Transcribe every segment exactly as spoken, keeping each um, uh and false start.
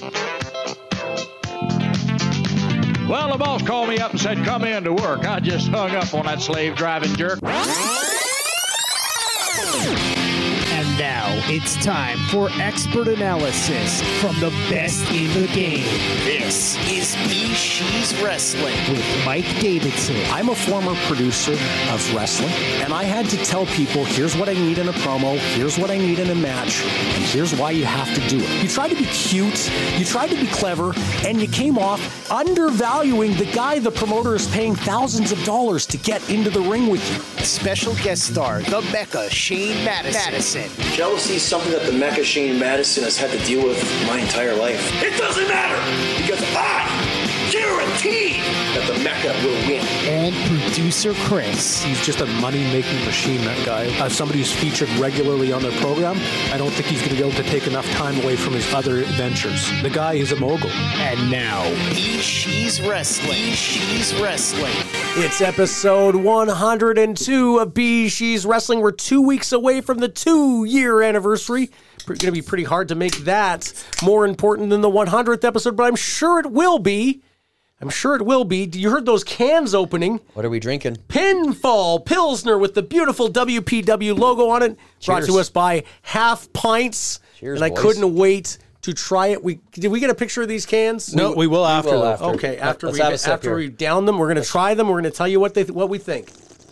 Well, the boss called me up and said, come in to work. I just hung up on that slave driving jerk. And now it's time for expert analysis from the best in the game. This is Be She's Wrestling with Mike Davidson. I'm a former producer of wrestling, and I had to tell people, here's what I need in a promo, here's what I need in a match, and here's why you have to do it. You tried to be cute, you tried to be clever, and you came off undervaluing the guy the promoter is paying thousands of dollars to get into the ring with you. Special guest star, the Mecca, Shane Madison. Madison. Jealousy is something that the Mecca Shane Madison has had to deal with my entire life. It doesn't matter, because I guarantee that the Mecca will win. And producer Chris. He's just a money-making machine, that guy. As somebody who's featured regularly on their program, I don't think he's going to be able to take enough time away from his other ventures. The guy is a mogul. And now, Be She's Wrestling. Be She's Wrestling. It's episode one hundred two of Be She's Wrestling. We're two weeks away from the two-year anniversary. Going to be pretty hard to make that more important than the one hundredth episode, but I'm sure it will be. I'm sure it will be. You heard those cans opening. What are we drinking? Pinfall Pilsner with the beautiful W P W logo on it. Cheers. Brought to us by Half Pints. Cheers, and I boys. couldn't wait to try it. We Did we get a picture of these cans? No, we, we will after. will though. after. Okay, after Let's we have a sip after here. we down them, we're going to try them. We're going to tell you what they th- what we think.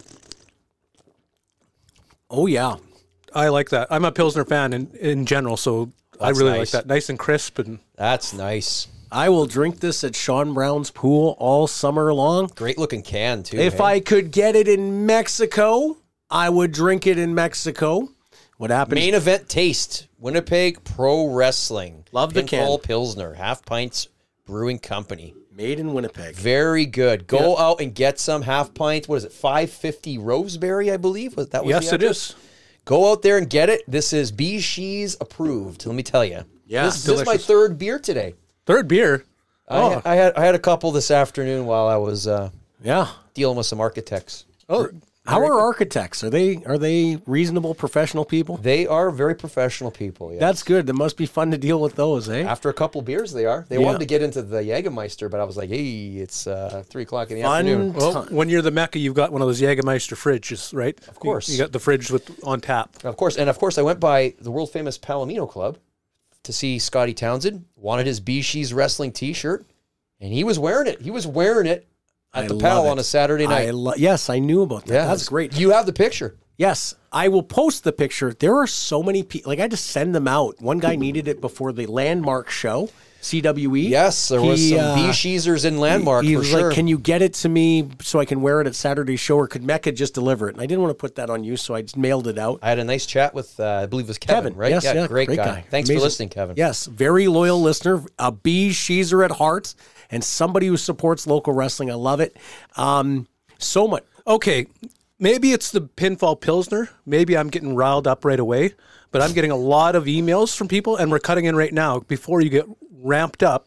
Oh yeah. I like that. I'm a Pilsner fan in, in general, so I That's really nice. like that. Nice and crisp. And That's nice. I will drink this at Sean Brown's pool all summer long. Great looking can, too. If hey? I could get it in Mexico, I would drink it in Mexico. What happened? Main event taste. Winnipeg Pro Wrestling. Love the Pinfall can. Pilsner. Half Pints Brewing Company. Made in Winnipeg. Very good. Go out and get some Half Pint. What is it? five fifty Roseberry, I believe. Was that was yes, the it address? is. Go out there and get it. This is Be She's approved. Let me tell you. Yeah, this, this is my delicious. third beer today. Third beer. I, Oh. had, I had I had a couple this afternoon while I was uh, Yeah. dealing with some architects. Oh, How are architects? Are they are they reasonable professional people? They are very professional people. Yes. That's good. That must be fun to deal with those, eh? After a couple beers, they are. They Yeah. wanted to get into the Jägermeister, but I was like, hey, it's uh, three o'clock in the Fun afternoon. well, when you're the Mecca, you've got one of those Jägermeister fridges, right? Of course. You, you got the fridge with on tap. Of course, and of course, I went by the world famous Palomino Club to see Scotty Townsend. Wanted his Be She's Wrestling T-shirt, and he was wearing it. He was wearing it at I the love Pal it. on a Saturday night. I lo- yes, I knew about that. yeah, That's great. You have the picture. Yes, I will post the picture. There are so many people. Like, I just send them out. One guy needed it before the Landmark show, C W E. Yes, there was He, some uh, Be She'sers in Landmark he, he for was sure. like, can you get it to me so I can wear it at Saturday's show, or could Mecca just deliver it? And I didn't want to put that on you, so I just mailed it out. I had a nice chat with, uh, I believe it was Kevin, Kevin, right? yes, yeah, yeah, great, great guy. guy. Thanks Amazing. for listening, Kevin. Yes, very loyal listener, a Be She'ser at heart, and somebody who supports local wrestling. I love it. Um, so much. Okay, maybe it's the Pinfall Pilsner. Maybe I'm getting riled up right away, but I'm getting a lot of emails from people, and we're cutting in right now. Before you get ramped up,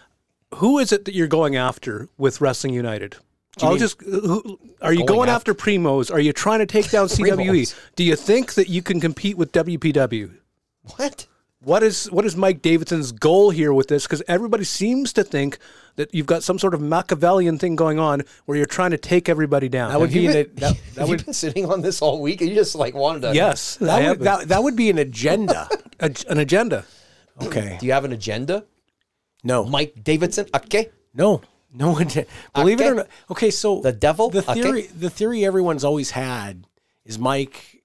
who is it that you're going after with Wrestling United? I'll mean- just. Who, are you Going going, after- after Primos? Are you trying to take down C W E? Primos. Do you think that you can compete with W P W? What? What is what is Mike Davidson's goal here with this? Because everybody seems to think that you've got some sort of Machiavellian thing going on where you're trying to take everybody down. That would be You an, been, that, that have would you been sitting on this all week? And you just like wanted to. yes, I that have would, that, that would be an agenda. a, an agenda. Okay. Do you have an agenda, No. Mike Davidson? Okay. No, no. ag- Believe it Okay. or not. Okay, so The devil? The Okay. theory, the theory everyone's always had is Mike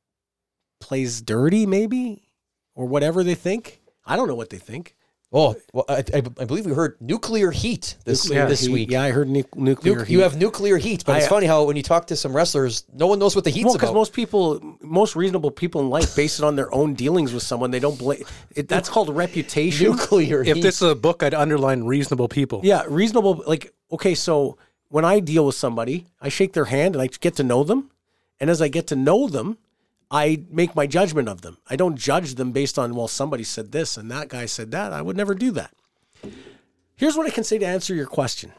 plays dirty, maybe, or whatever they think. I don't know what they think. Oh, well, I, I, I believe we heard nuclear heat this Nuclear this heat. week. Yeah, I heard nu- nuclear Nu- heat. you have nuclear heat, but it's I- funny how when you talk to some wrestlers, no one knows what the heat's well, because about. most people, most reasonable people in life, base it on their own dealings with someone. They don't blame. It, that's called reputation. nuclear If heat. this is a book, I'd underline reasonable people. Yeah, reasonable. Like, okay, so when I deal with somebody, I shake their hand and I get to know them. And as I get to know them, I make my judgment of them. I don't judge them based on, well, somebody said this and that guy said that. I would never do that. Here's what I can say to answer your question.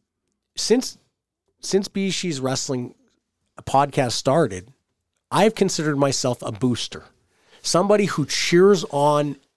Since since Be She's Wrestling podcast started, I've considered myself a booster. Somebody who cheers on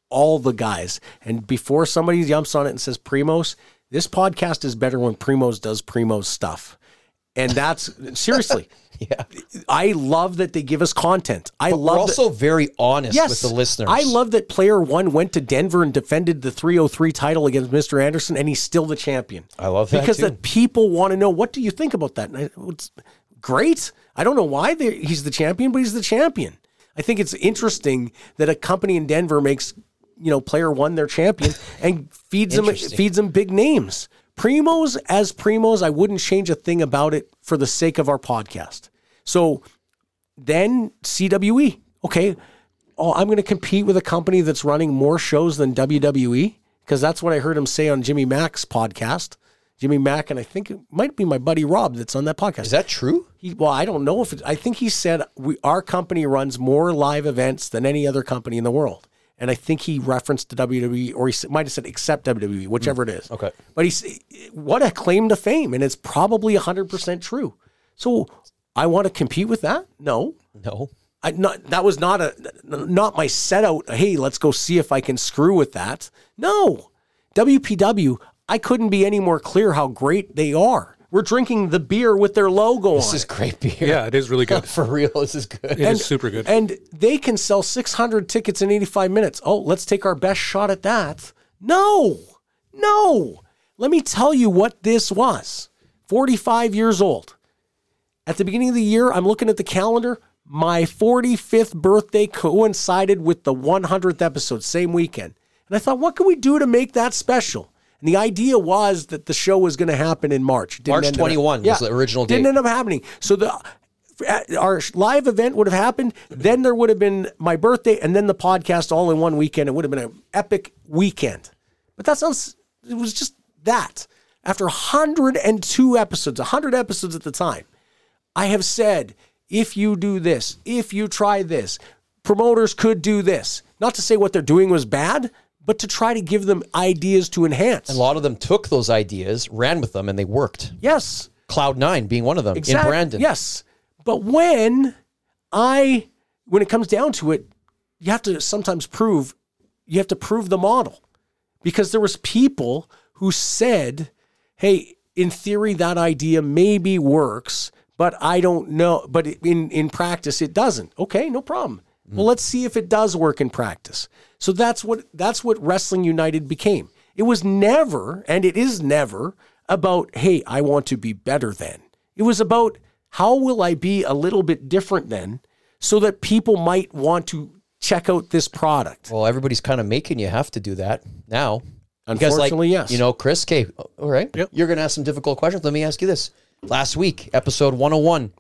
all the guys. And before somebody jumps on it and says Primos, this podcast is better when Primos does Primos stuff. And that's seriously. Yeah. I love that they give us content. I But love we're also that, very honest yes, with the listeners. I love that player one went to Denver and defended the three oh three title against Mister Anderson, and he's still the champion. I love that because too. the people want to know, what do you think about that? And I, it's great. I don't know why he's the champion, but he's the champion. I think it's interesting that a company in Denver makes, you know, player one their champion and feeds them feeds them big names. Primos as Primos, I wouldn't change a thing about it for the sake of our podcast. So then C W E, okay, oh, I'm going to compete with a company that's running more shows than W W E, because that's what I heard him say on Jimmy Mack's podcast. Jimmy Mack, and I think it might be my buddy Rob that's on that podcast. Is that true? He, well, I don't know if it, I think he said we, our company runs more live events than any other company in the world. And I think he referenced the W W E, or he might have said except W W E, whichever it is. Okay. But he's, what a claim to fame, and it's probably one hundred percent true. So I want to compete with that? No. No. I not that was not a not my set out, hey, let's go see if I can screw with that. No. W P W, I couldn't be any more clear how great they are. We're drinking the beer with their logo This on is it. great beer. Yeah, it is really good. For real, this is good. It is super good. And they can sell six hundred tickets in eighty-five minutes. Oh, let's take our best shot at that. No, no. Let me tell you what this was. forty-five years old. At the beginning of the year, I'm looking at the calendar. My forty-fifth birthday coincided with the one hundredth episode, same weekend. And I thought, what can we do to make that special? And the idea was that the show was going to happen in March. It didn't March end up- twenty-first was the original date. Didn't end up happening. So the our live event would have happened. Then there would have been my birthday, and then the podcast all in one weekend. It would have been an epic weekend. But that sounds. It was just that. After one hundred two episodes, one hundred episodes at the time, I have said, if you do this, if you try this, promoters could do this. Not to say what they're doing was bad, but to try to give them ideas to enhance. And a lot of them took those ideas, ran with them, and they worked. Yes. Cloud nine being one of them Exact- in Brandon. Yes. But when I, when it comes down to it, you have to sometimes prove, you have to prove the model. Because there was people who said, hey, in theory, that idea maybe works, but I don't know. But in, in practice, it doesn't. Okay, no problem. Mm. Well, let's see if it does work in practice. So that's what that's what Wrestling United became. It was never, and it is never, about, hey, I want to be better than. It was about, how will I be a little bit different than, so that people might want to check out this product. Well, everybody's kind of making you have to do that now. Unfortunately, because, like, yes. You know, Chris, okay, all right. Yep. You're going to ask some difficult questions. Let me ask you this. Last week, episode one oh one,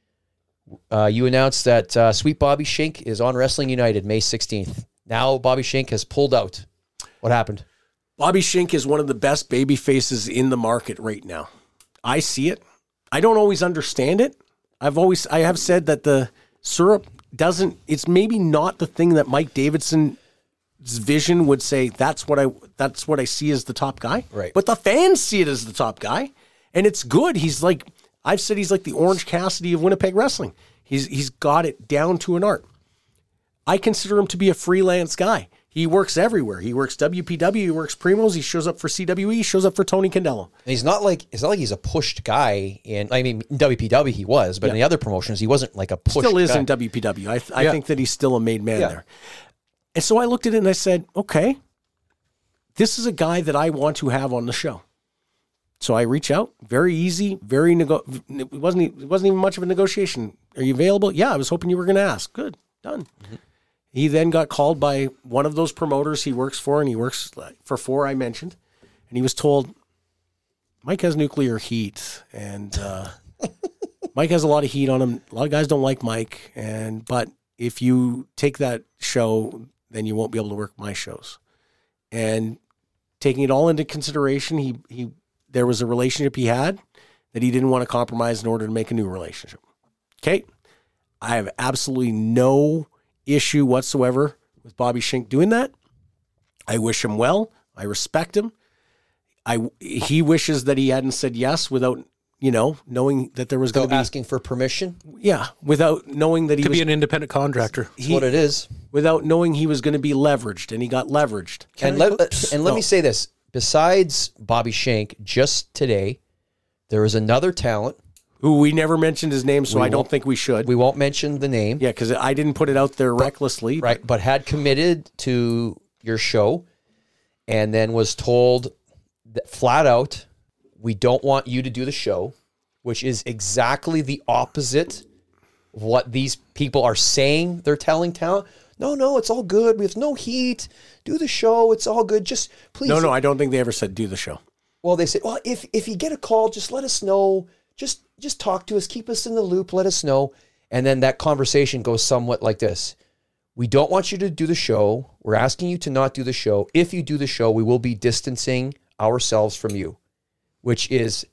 uh, you announced that uh, Sweet Bobby Shink is on Wrestling United May sixteenth. Now Bobby Shink has pulled out. What happened? Bobby Shink is one of the best baby faces in the market right now. I see it. I don't always understand it. I've always, I have said that the syrup doesn't, it's maybe not the thing that Mike Davidson's vision would say, that's what I, that's what I see as the top guy. Right. But the fans see it as the top guy. And it's good. He's like, I've said he's like the Orange Cassidy of Winnipeg wrestling. He's He's got it down to an art. I consider him to be a freelance guy. He works everywhere. He works W P W, he works Primos, he shows up for C W E, he shows up for Tony Condello. And he's not like, it's not like he's a pushed guy in, I mean, in W P W he was, but in the other promotions, he wasn't like a pushed Still is guy. in W P W. I, th- I Yeah. think that he's still a made man Yeah. there. And so I looked at it and I said, okay, this is a guy that I want to have on the show. So I reach out, very easy, very nego. It wasn't. e- It wasn't even much of a negotiation. Are you available? Yeah, I was hoping you were going to ask. Good, done. Mm-hmm. He then got called by one of those promoters he works for, and he works for four I mentioned, and he was told, Mike has nuclear heat, and uh, Mike has a lot of heat on him. A lot of guys don't like Mike, and but if you take that show, then you won't be able to work my shows. And taking it all into consideration, he he. There was a relationship he had that he didn't want to compromise in order to make a new relationship. Okay. I have absolutely no issue whatsoever with Bobby Shink doing that. I wish him well. I respect him. I, he wishes that he hadn't said yes without you know, knowing that there was going So to be asking for permission. yeah, without knowing that he Could was be an independent contractor. That's what it is. without knowing he was going to be leveraged, and he got leveraged. Can And I let, go- and let No. me say this. Besides Bobby Shank, just today, there is another talent. who we never mentioned his name, so We I don't won't- think we should. We won't mention the name. yeah, because I didn't put it out there recklessly. Right, but had committed to your show and then was told that flat out, we don't want you to do the show, which is exactly the opposite of what these people are saying they're telling talent. No, no, it's all good. We have no heat. Do the show. It's all good. Just please. No, no, I don't think they ever said do the show. Well, they say, well, if if you get a call, just let us know. Just just talk to us. Keep us in the loop. Let us know. And then that conversation goes somewhat like this. We don't want you to do the show. We're asking you to not do the show. If you do the show, we will be distancing ourselves from you, which is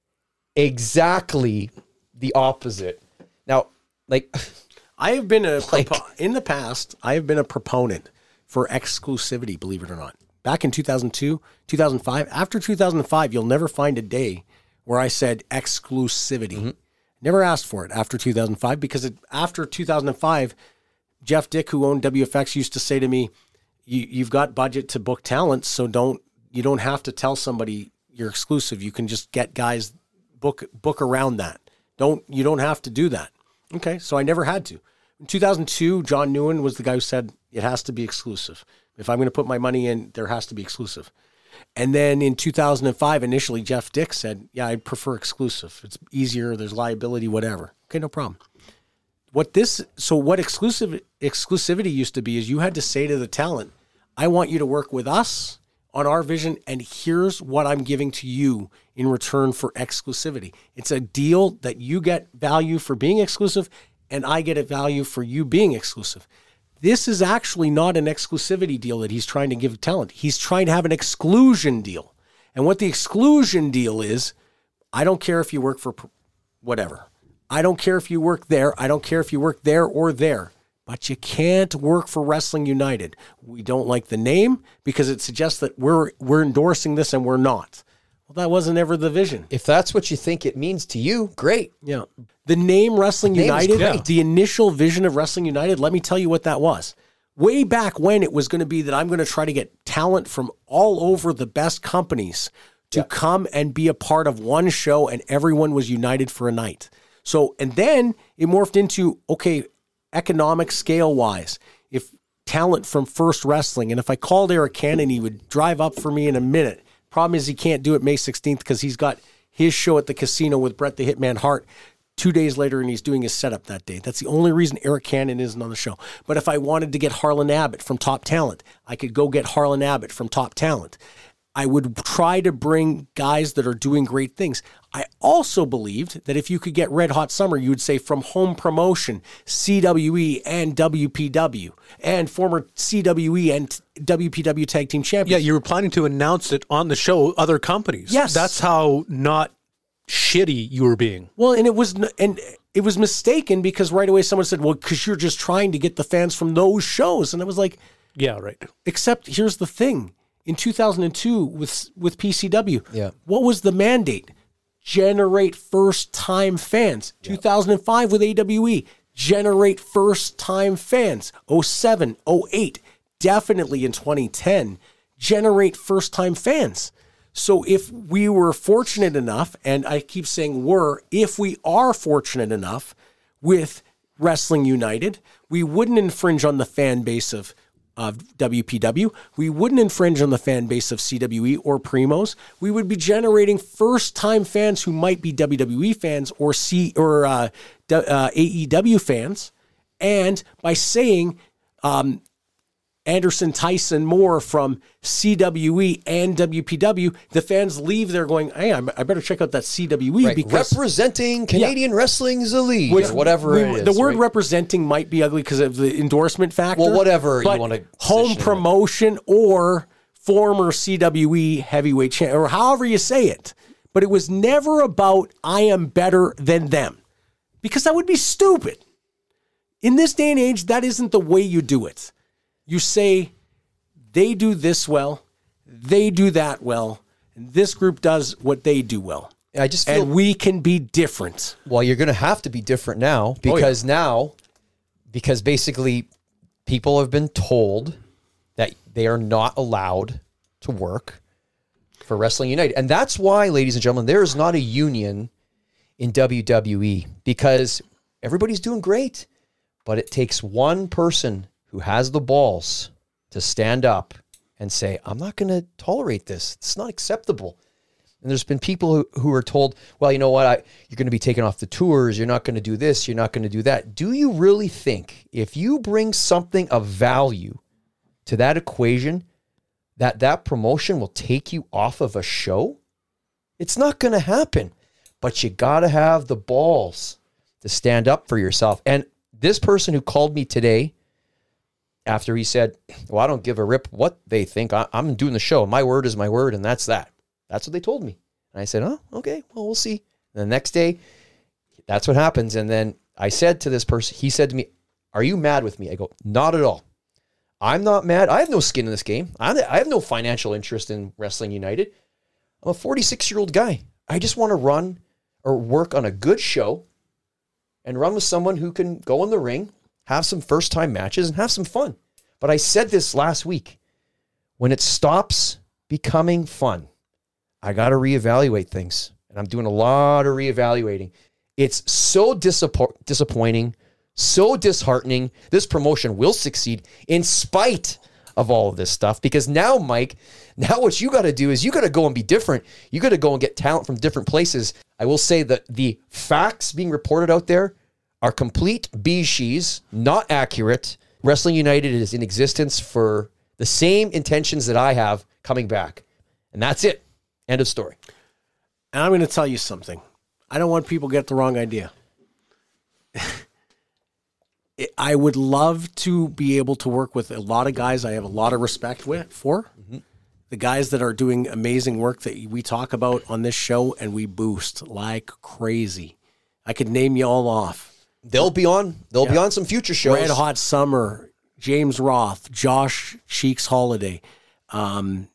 exactly the opposite. Now, like, I have been a Like- propo- in the past. I have been a proponent for exclusivity. Believe it or not, back in two thousand two, two thousand five. After two thousand five, you'll never find a day where I said exclusivity. Mm-hmm. Never asked for it after two thousand five because it, after two thousand five, Jeff Dick, who owned W F X, used to say to me, you, "You've got budget to book talent, so don't you don't have to tell somebody you're exclusive. You can just get guys book book around that. Don't you don't have to do that." Okay, so I never had to. In two thousand two, John Newen was the guy who said it has to be exclusive. If I'm going to put my money in, there has to be exclusive. And then in two thousand five, initially, Jeff Dick said, yeah, I'd prefer exclusive. It's easier. There's liability, whatever. Okay, no problem. What this, so what exclusive exclusivity used to be is you had to say to the talent, I want you to work with us on our vision, and here's what I'm giving to you in return for exclusivity. It's a deal that you get value for being exclusive, and I get a value for you being exclusive. This is actually not an exclusivity deal that he's trying to give talent. He's trying to have an exclusion deal. And what the exclusion deal is, I don't care if you work for whatever. I don't care if you work there. I don't care if you work there or there. But you can't work for Wrestling United. We don't like the name because it suggests that we're we're endorsing this and we're not. Well, that wasn't ever the vision. if that's what you think it means to you, great. Yeah. The name Wrestling The name is United, great. the initial vision of Wrestling United, let me tell you what that was. Way back when it was going to be that I'm going to try to get talent from all over the best companies to Yeah. come and be a part of one show, and everyone was united for a night. So, and then it morphed into, okay, economic scale wise, if talent from First Wrestling, and if I called Eric Cannon, he would drive up for me in a minute. Problem is he can't do it May sixteenth because he's got his show at the casino with Bret the Hitman Hart two days later, and he's doing his setup that day. That's the only reason Eric Cannon isn't on the show. But if I wanted to get Harlan Abbott from Top Talent, I could go get Harlan Abbott from Top Talent. I would try to bring guys that are doing great things. I also believed that if you could get Red Hot Summer, you would say from Home Promotion, C W E and W P W, and former C W E and W P W Tag Team Yeah, Champions. you were planning to announce it on the show, other companies. Yes. That's how not shitty you were being. Well, and it was n- and it was mistaken because right away someone said, well, because you're just trying to get the fans from those shows. And I was like, Yeah, right. except here's the thing. In two thousand two with with P C W, Yeah. what was the mandate? Generate first-time fans. two thousand five with A W E, generate first-time fans. oh seven, oh eight, definitely in twenty ten, generate first-time fans. So if we were fortunate enough, and I keep saying were, if we are fortunate enough with Wrestling United, we wouldn't infringe on the fan base of of W P W. We wouldn't infringe on the fan base of C W E or Primos. We would be generating first-time fans who might be W W E fans or C or uh, D- uh, A E W fans. And by saying um, Anderson, Tyson, Moore from C W E and W P W, the fans leave there going, hey, I'm- I better check out that C W E Right. because Representing Canadian Wrestling's elite, which or whatever we- it is. the word right? representing might be ugly because of the endorsement factor. Well, whatever you but wanna home position it. promotion or former C W E heavyweight champ, or however you say it. But it was never about I am better than them, because that would be stupid. In this day and age, that isn't the way you do it. You say they do this well, they do that well, and this group does what they do well. I just feel And we can be different. well, you're going to have to be different now because now, because basically people have been told that they are not allowed to work for Wrestling United. And that's why, ladies and gentlemen, there is not a union in W W E because everybody's doing great, but it takes one person who has the balls to stand up and say, I'm not going to tolerate this. It's not acceptable. And there's been people who, who are told, well, you know what, I, you're going to be taken off the tours. You're not going to do this. You're not going to do that. Do you really think if you bring something of value to that equation, that that promotion will take you off of a show? It's not going to happen. But you got to have the balls to stand up for yourself. And this person who called me today, after he said, well, I don't give a rip what they think. I, I'm doing the show. My word is my word, and that's that. That's what they told me. And I said, oh, okay, well, we'll see. And the next day, that's what happens. And then I said to this person, he said to me, are you mad with me? I go, not at all. I'm not mad. I have no skin in this game. I have no financial interest in Wrestling United. I'm a forty-six-year-old guy. I just want to run or work on a good show and run with someone who can go in the ring, have some first-time matches, and have some fun. But I said this last week. When it stops becoming fun, I got to reevaluate things. And I'm doing a lot of reevaluating. It's so disapp- disappointing, so disheartening. This promotion will succeed in spite of all of this stuff. Because now, Mike, now what you got to do is you got to go and be different. You got to go and get talent from different places. I will say that the facts being reported out there are complete B-shees, not accurate. Wrestling United is in existence for the same intentions that I have coming back. And that's it. End of story. And I'm going to tell you something. I don't want people to get the wrong idea. I would love to be able to work with a lot of guys I have a lot of respect with, for. Mm-hmm. The guys that are doing amazing work that we talk about on this show and we boost like crazy. I could name you all off. They'll be on. They'll Yeah. be on some future shows. Red Hot Summer, James Roth, Josh Cheeks Holiday, um,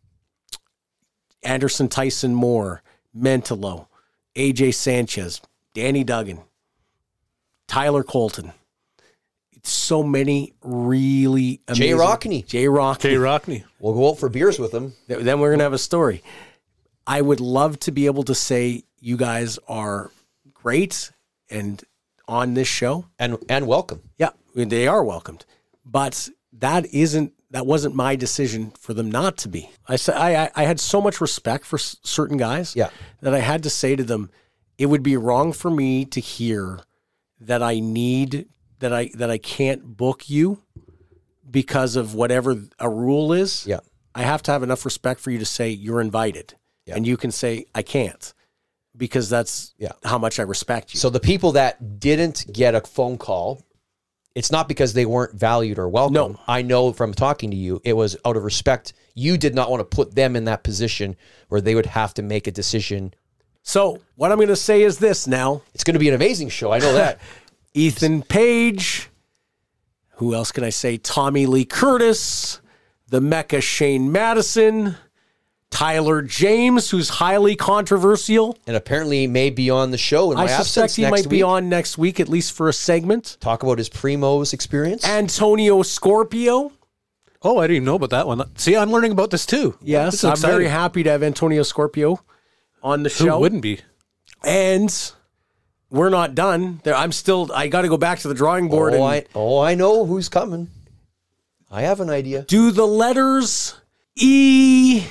Anderson Tyson Moore, Mentolo, A J Sanchez, Danny Duggan, Tyler Colton. It's so many really amazing. Jay Rockney. Jay Rockney. Jay Rockney. We'll go out for beers with them. Then we're going to have a story. I would love to be able to say you guys are great and on this show. And and welcome. Yeah, they are welcomed. But that isn't that wasn't my decision for them not to be. I said I I had so much respect for s- certain guys Yeah. that I had to say to them, it would be wrong for me to hear that I need that I that I can't book you because of whatever a rule is. Yeah. I have to have enough respect for you to say you're invited. Yeah. And you can say I can't because that's Yeah. how much I respect you. So the people that didn't get a phone call, it's not because they weren't valued or welcome. No. I know from talking to you, it was out of respect. You did not want to put them in that position where they would have to make a decision. So what I'm going to say is this now. It's going to be an amazing show. I know that. Ethan Page. Who else can I say? Tommy Lee Curtis. The Mecca Shane Madison. Tyler James, who's highly controversial. And apparently may be on the show in my I absence suspect he next might week. be on next week, at least for a segment. Talk about his Primo's experience. Antonio Scorpio. Oh, I didn't even know about that one. See, I'm learning about this too. This Yes, is I'm exciting. very happy to have Antonio Scorpio on the Who show. wouldn't be? And we're not done. There, I'm still. I got to go back to the drawing board. oh, and I, oh, I know who's coming. I have an idea. do the letters E,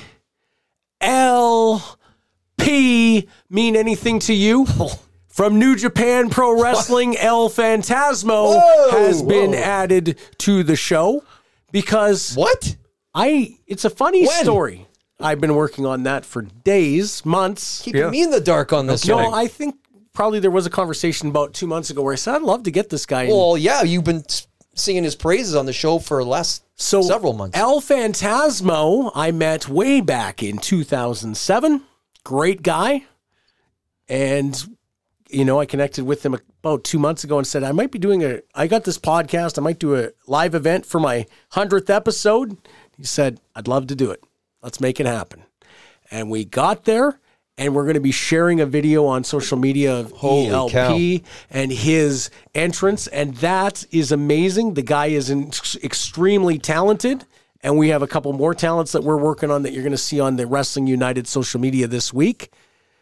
L, P mean anything to you? From New Japan Pro Wrestling, El Phantasmo Whoa, has been whoa. added to the show because What? I. It's a funny When? story. I've been working on that for days, months. Keeping Yeah. me in the dark on this No, one. I think probably there was a conversation about two months ago where I said I'd love to get this guy. in. Well, yeah, you've been s- singing his praises on the show for the last So several months. El Phantasmo, I met way back in two thousand seven. Great guy. And, you know, I connected with him about two months ago and said, I might be doing a, I got this podcast. I might do a live event for my hundredth episode. He said, I'd love to do it. Let's make it happen. And we got there and we're going to be sharing a video on social media of Holy E L P and his entrance, and that is amazing. The guy is in, extremely talented, and we have a couple more talents that we're working on that you're going to see on the Wrestling United social media this week.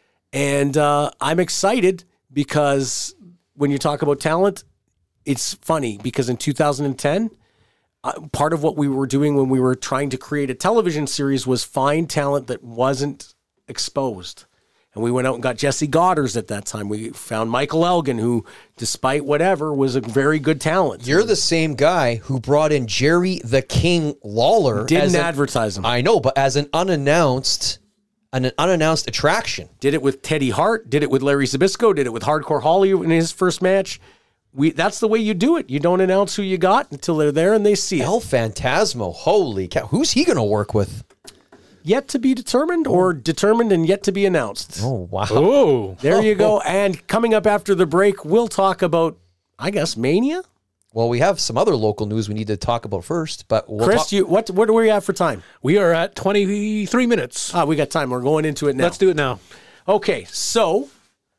And uh, I'm excited because when you talk about talent, it's funny because in two thousand ten, uh, part of what we were doing when we were trying to create a television series was find talent that wasn't exposed. And we went out and got Jesse Goddard at that time. We found Michael Elgin, who, despite whatever, was a very good talent. You're the same guy who brought in Jerry the King Lawler. Didn't as an- advertise him. I know, but as an unannounced, an unannounced attraction. Did it with Teddy Hart, did it with Larry Zbyszko, did it with Hardcore Holly in his first match. We That's the way you do it. You don't announce who you got until they're there and they see it. El Phantasmo, holy cow. Who's he going to work with? Yet to be determined or determined and yet to be announced. Oh, wow. Oh, There you go. And coming up after the break, we'll talk about, I guess, Mania? Well, we have some other local news we need to talk about first, but we'll Chris, talk- you what what do we have for time? we are at twenty-three minutes. Ah, we got time. We're going into it now. Let's do it now. Okay, so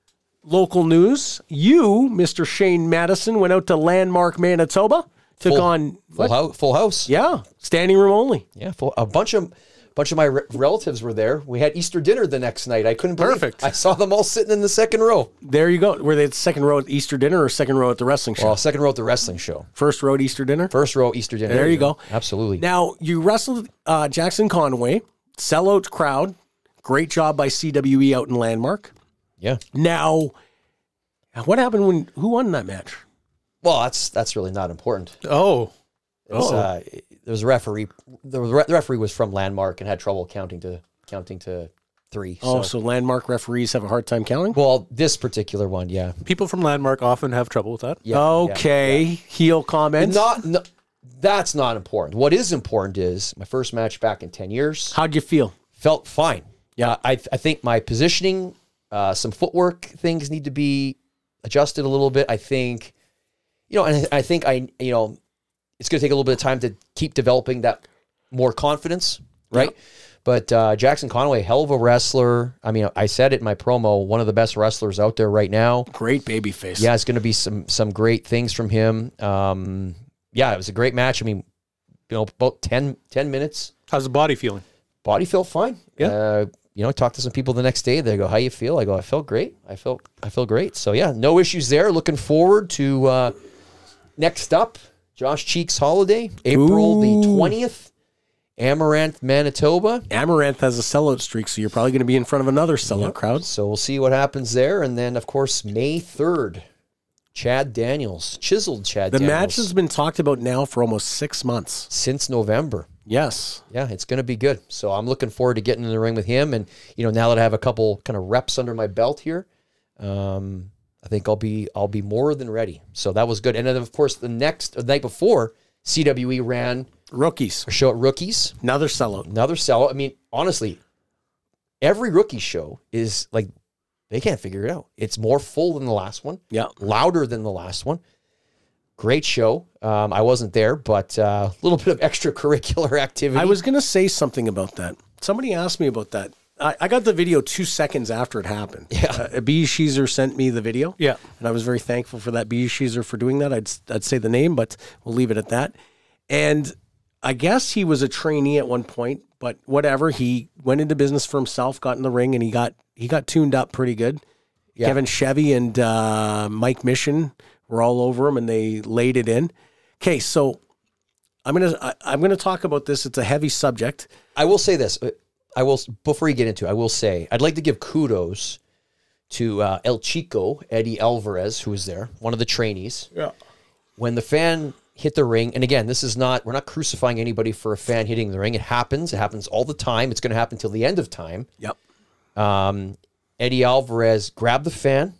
local news. You, Mister Shane Madison, went out to Landmark, Manitoba. Took Full- on full, what? house, full house. Yeah, standing room only. Yeah, full, a bunch of bunch of my re- relatives were there. We had Easter dinner the next night. I couldn't believe Perfect. it. I saw them all sitting in the second row. There you go. Were they at the second row at Easter dinner or second row at the wrestling show? Well, second row at the wrestling show. First row at Easter dinner? First row Easter dinner. There you go. Absolutely. Now, you wrestled uh, Jackson Conway, sellout crowd. Great job by C W E out in Landmark. yeah. Now, what happened when, who won that match? Well, that's that's really not important. Oh, It was, uh, there was a referee. The, re- the referee was from Landmark and had trouble counting to counting to three. Oh, so. so Landmark referees have a hard time counting? Well, this particular one, yeah. people from Landmark often have trouble with that. yeah Okay, yeah, heel yeah. comments. Not, no, that's not important. What is important is my first match back in ten years. How'd you feel? Felt fine. Yeah. Uh, I I think my positioning, uh, some footwork things need to be adjusted a little bit. I think, you know, and I, I think I, you know, it's going to take a little bit of time to keep developing that more confidence, right? But uh, Jackson Conway, hell of a wrestler. I mean, I said it in my promo, one of the best wrestlers out there right now. Great baby face. Yeah, it's going to be some some great things from him. Um, yeah, it was a great match. I mean, you know, about ten, ten minutes. How's the body feeling? Body felt fine. Yeah. Uh, you know, talked to some people the next day. They go, "How you feel?" I go, "I felt great. I felt I feel great." So yeah, no issues there. Looking forward to uh, next up, Josh Cheek's holiday, April Ooh. the twentieth, Amaranth, Manitoba. Amaranth has a sellout streak, so you're probably going to be in front of another sellout crowd. So we'll see what happens there. And then, of course, May third, Chad Daniels, chiseled Chad The Daniels. match has been talked about now for almost six months. Since November. Yes. Yeah, it's going to be good. So I'm looking forward to getting in the ring with him. And, you know, now that I have a couple kind of reps under my belt here, um, I think I'll be I'll be more than ready. So that was good. And then, of course, the next, the night before, C W E ran Rookies. a show at Rookies. Another sellout. Another sellout. I mean, honestly, every rookie show is like, they can't figure it out. It's more full than the last one. Yeah. Louder than the last one. Great show. Um, I wasn't there, but a uh, little bit of extracurricular activity. I was going to say something about that. Somebody asked me about that. I, I got the video two seconds after it happened. Yeah. Uh, B. Sheezer sent me the video. Yeah. And I was very thankful for that, B. Sheezer, for doing that. I'd, I'd say the name, but we'll leave it at that. And I guess he was a trainee at one point, but whatever. He went into business for himself, got in the ring, and he got he got tuned up pretty good. Yeah. Kevin Chevy and uh, Mike Mission were all over him, and they laid it in. Okay, so I'm gonna I, I'm gonna talk about this. It's a heavy subject. I will say this. I will, before you get into it, I will say, I'd like to give kudos to uh, El Chico, Eddie Alvarez, who was there, one of the trainees. Yeah. When the fan hit the ring, and again, this is not, we're not crucifying anybody for a fan hitting the ring. It happens. It happens all the time. It's going to happen till the end of time. Yep. Um, Eddie Alvarez grabbed the fan.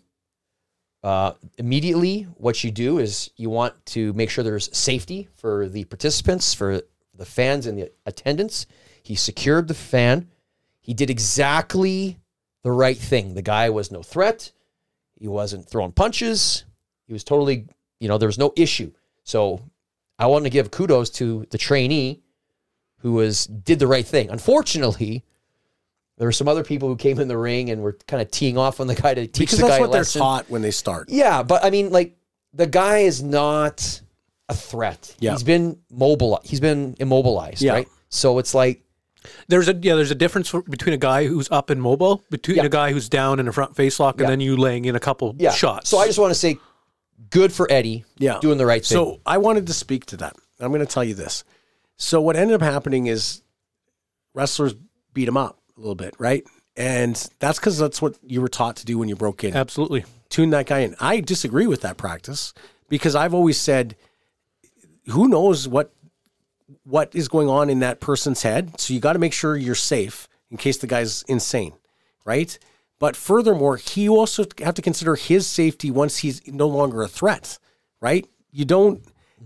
Uh, immediately, what you do is you want to make sure there's safety for the participants, for the fans and the attendants. He secured the fan. He did exactly the right thing. The guy was no threat. He wasn't throwing punches. He was totally, you know, there was no issue. So I want to give kudos to the trainee who was did the right thing. Unfortunately, There were some other people who came in the ring and were kind of teeing off on the guy to teach Because the that's guy what a they're lesson. taught when they start. Yeah, but I mean, like, the guy is not a threat. Yeah. He's been mobile. He's been immobilized, Yeah. right? So it's like, There's a yeah. There's a difference for, between a guy who's up and mobile, between Yeah. a guy who's down in a front face lock, and Yeah. then you laying in a couple yeah. shots. So I just want to say, good for Eddie. Yeah. doing the right thing. So I wanted to speak to that. I'm going to tell you this. So what ended up happening is wrestlers beat him up a little bit, right? And that's because that's what you were taught to do when you broke in. absolutely. Tune that guy in. I disagree with that practice because I've always said, who knows what what is going on in that person's head? So you got to make sure you're safe in case the guy's insane, right? But furthermore, he also have to consider his safety once he's no longer a threat, right? You don't.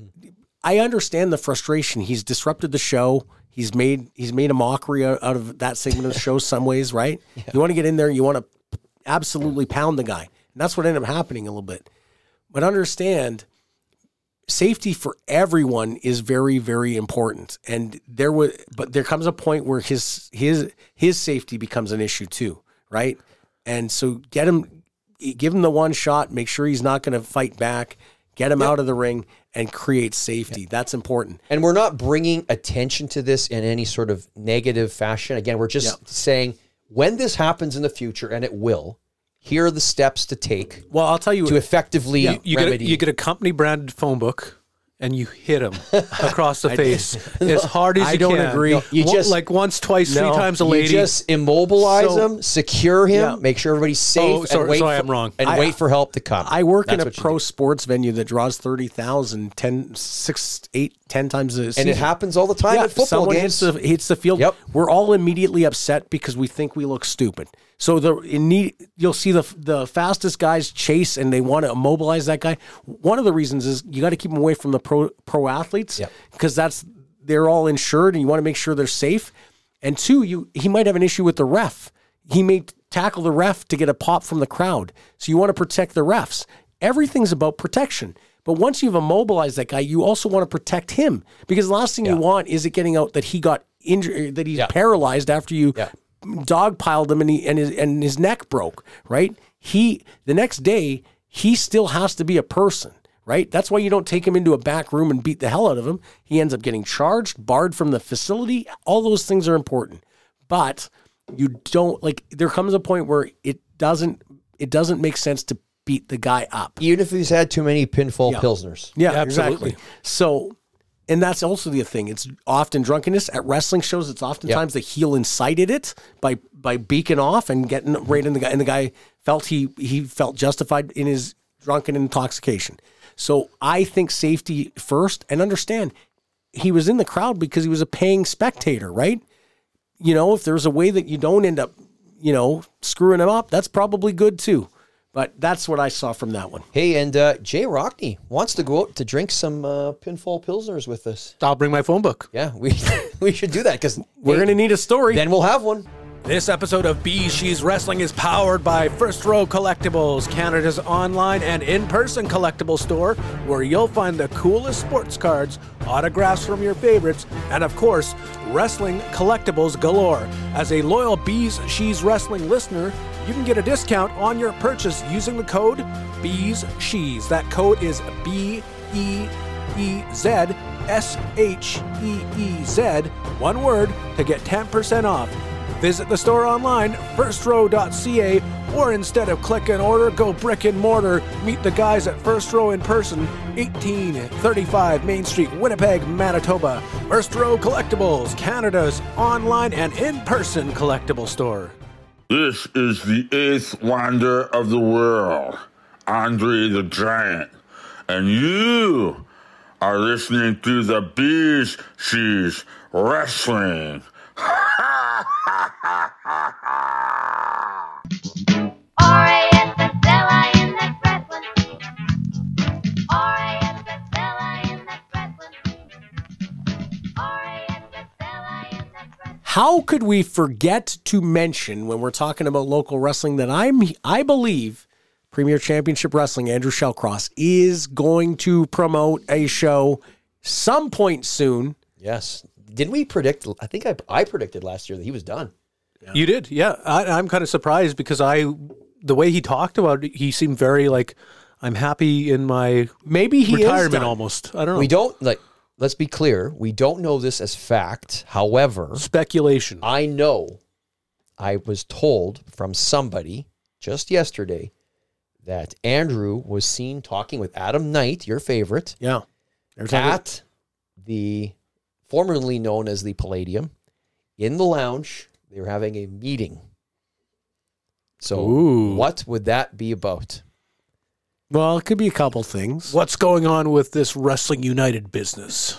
I understand the frustration. He's disrupted the show. He's made he's made a mockery out out of that segment of the show some ways, right? Yeah. You want to get in there. You want to absolutely pound the guy. And that's what ended up happening a little bit. But understand, safety for everyone is very, very important. And there was, but there comes a point where his his his safety becomes an issue too, right? And so get him, give him the one shot. Make sure he's not going to fight back. Get him yep. out of the ring and create safety. Yep. That's important. And we're not bringing attention to this in any sort of negative fashion. Again, we're just yep. saying when this happens in the future, and it will, here are the steps to take. Well, I'll tell you to effectively yeah, you remedy. Get a, you get a company branded phone book, and you hit him across the face as hard as I you don't can. agree. No, you One, just like once, twice, no, three times a lady. You just immobilize So- him, secure him, Yeah. make sure everybody's safe, Oh, sorry- and wait sorry, for, I'm wrong. and I- wait for help to come. I work That's in a what you pro do. sports venue that draws thirty thousand, ten, six, eight, ten times a season. And it happens all the time Yeah, at football someone games. hits the, hits the field. Yep. We're all immediately upset because we think we look stupid. So the in need, you'll see the the fastest guys chase and they want to immobilize that guy. One of the reasons is you got to keep them away from the pro pro athletes Yep. because that's they're all insured and you want to make sure they're safe. And two, you he might have an issue with the ref. He may tackle the ref to get a pop from the crowd. So you want to protect the refs. Everything's about protection. But once you've immobilized that guy, you also want to protect him because the last thing Yeah. you want is it getting out that he got injured, that he's Yeah. paralyzed after you Yeah. dogpiled him and, he, and, his, and his neck broke, right? He, the next day, he still has to be a person, right? That's why you don't take him into a back room and beat the hell out of him. He ends up getting charged, barred from the facility. All those things are important. But you don't, like, there comes a point where it doesn't, it doesn't make sense to beat the guy up. Even if he's had too many pinfall Yeah. pilsners. Yeah, Yeah, exactly. absolutely. So, and that's also the thing. It's often drunkenness at wrestling shows. It's oftentimes the heel incited it by by beaking off and getting right in the guy, and the guy felt he he felt justified in his drunken intoxication. So I think safety first, and understand he was in the crowd because he was a paying spectator, right? You know, if there's a way that you don't end up, you know, screwing him up, that's probably good too. But that's what I saw from that one. Hey, and uh, Jay Rockney wants to go out to drink some uh, pinfall pilsners with us. I'll bring my phone book. Yeah, we we should do that because We're going to need a story. then we'll have one. This episode of B She's Wrestling is powered by First Row Collectibles, Canada's online and in-person collectible store, where you'll find the coolest sports cards, autographs from your favorites, and of course, wrestling collectibles galore. As a loyal Bees She's Wrestling listener, you can get a discount on your purchase using the code Bees She's. That code is B E E Z S H E E Z, one word, to get ten percent off. Visit the store online, first row dot c a, or instead of click and order, go brick and mortar. Meet the guys at First Row in person, eighteen thirty-five Main Street, Winnipeg, Manitoba. First Row Collectibles, Canada's online and in-person collectible store. This is the eighth wonder of the world, Andre the Giant, and you are listening to the Bees She's Wrestling. How could we forget to mention when we're talking about local wrestling that I'm I believe Premier Championship Wrestling, Andrew Shellcross, is going to promote a show some point soon. Yes. Didn't we predict? I think I, I predicted last year that he was done. You did, yeah. I, I'm kind of surprised because I, the way he talked about it, he seemed very like, I'm happy in my Maybe he is retirement done. almost. I don't know. We don't, like, let's be clear. We don't know this as fact. However, Speculation. I know I was told from somebody just yesterday that Andrew was seen talking with Adam Knight, your favorite, Yeah. They're talking- at the formerly known as the Palladium in the lounge. They were having a meeting. So Ooh. what would that be about? Well, it could be a couple things. What's going on with this Wrestling United business?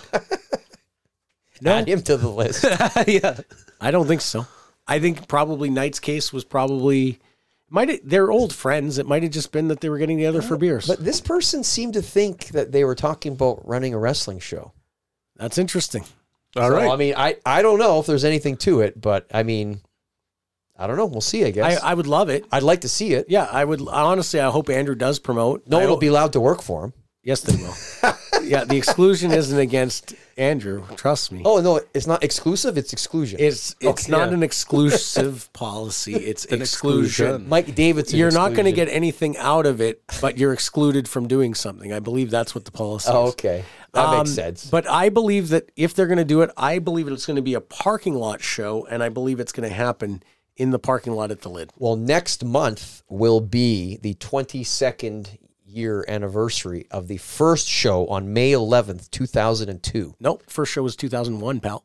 No. Add him to the list. yeah. I don't think so. I think probably Knight's case was probably might they're old friends. It might have just been that they were getting together for beers. But this person seemed to think that they were talking about running a wrestling show. That's interesting. All so, right. I mean, I, I don't know if there's anything to it, but I mean, I don't know. We'll see, I I, guess. I would love it. I'd like to see it. Yeah, I would honestly. I hope Andrew does promote. No I one will hope- be allowed to work for him. Yes, they will. Yeah, the exclusion isn't against Andrew. Trust me. Oh, no, it's not exclusive. It's exclusion. It's it's Okay. not Yeah. an exclusive policy. It's an exclusion. exclusion. Mike Davidson. You're not going to exclusion. get anything out of it, but you're excluded from doing something. I believe that's what the policy Oh, is. okay. That makes Um, sense. But I believe that if they're going to do it, I believe it's going to be a parking lot show, and I believe it's going to happen in the parking lot at the Lid. Well, next month will be the twenty-second year anniversary of the first show on May eleventh, two thousand two. Nope, first show was two thousand one, pal.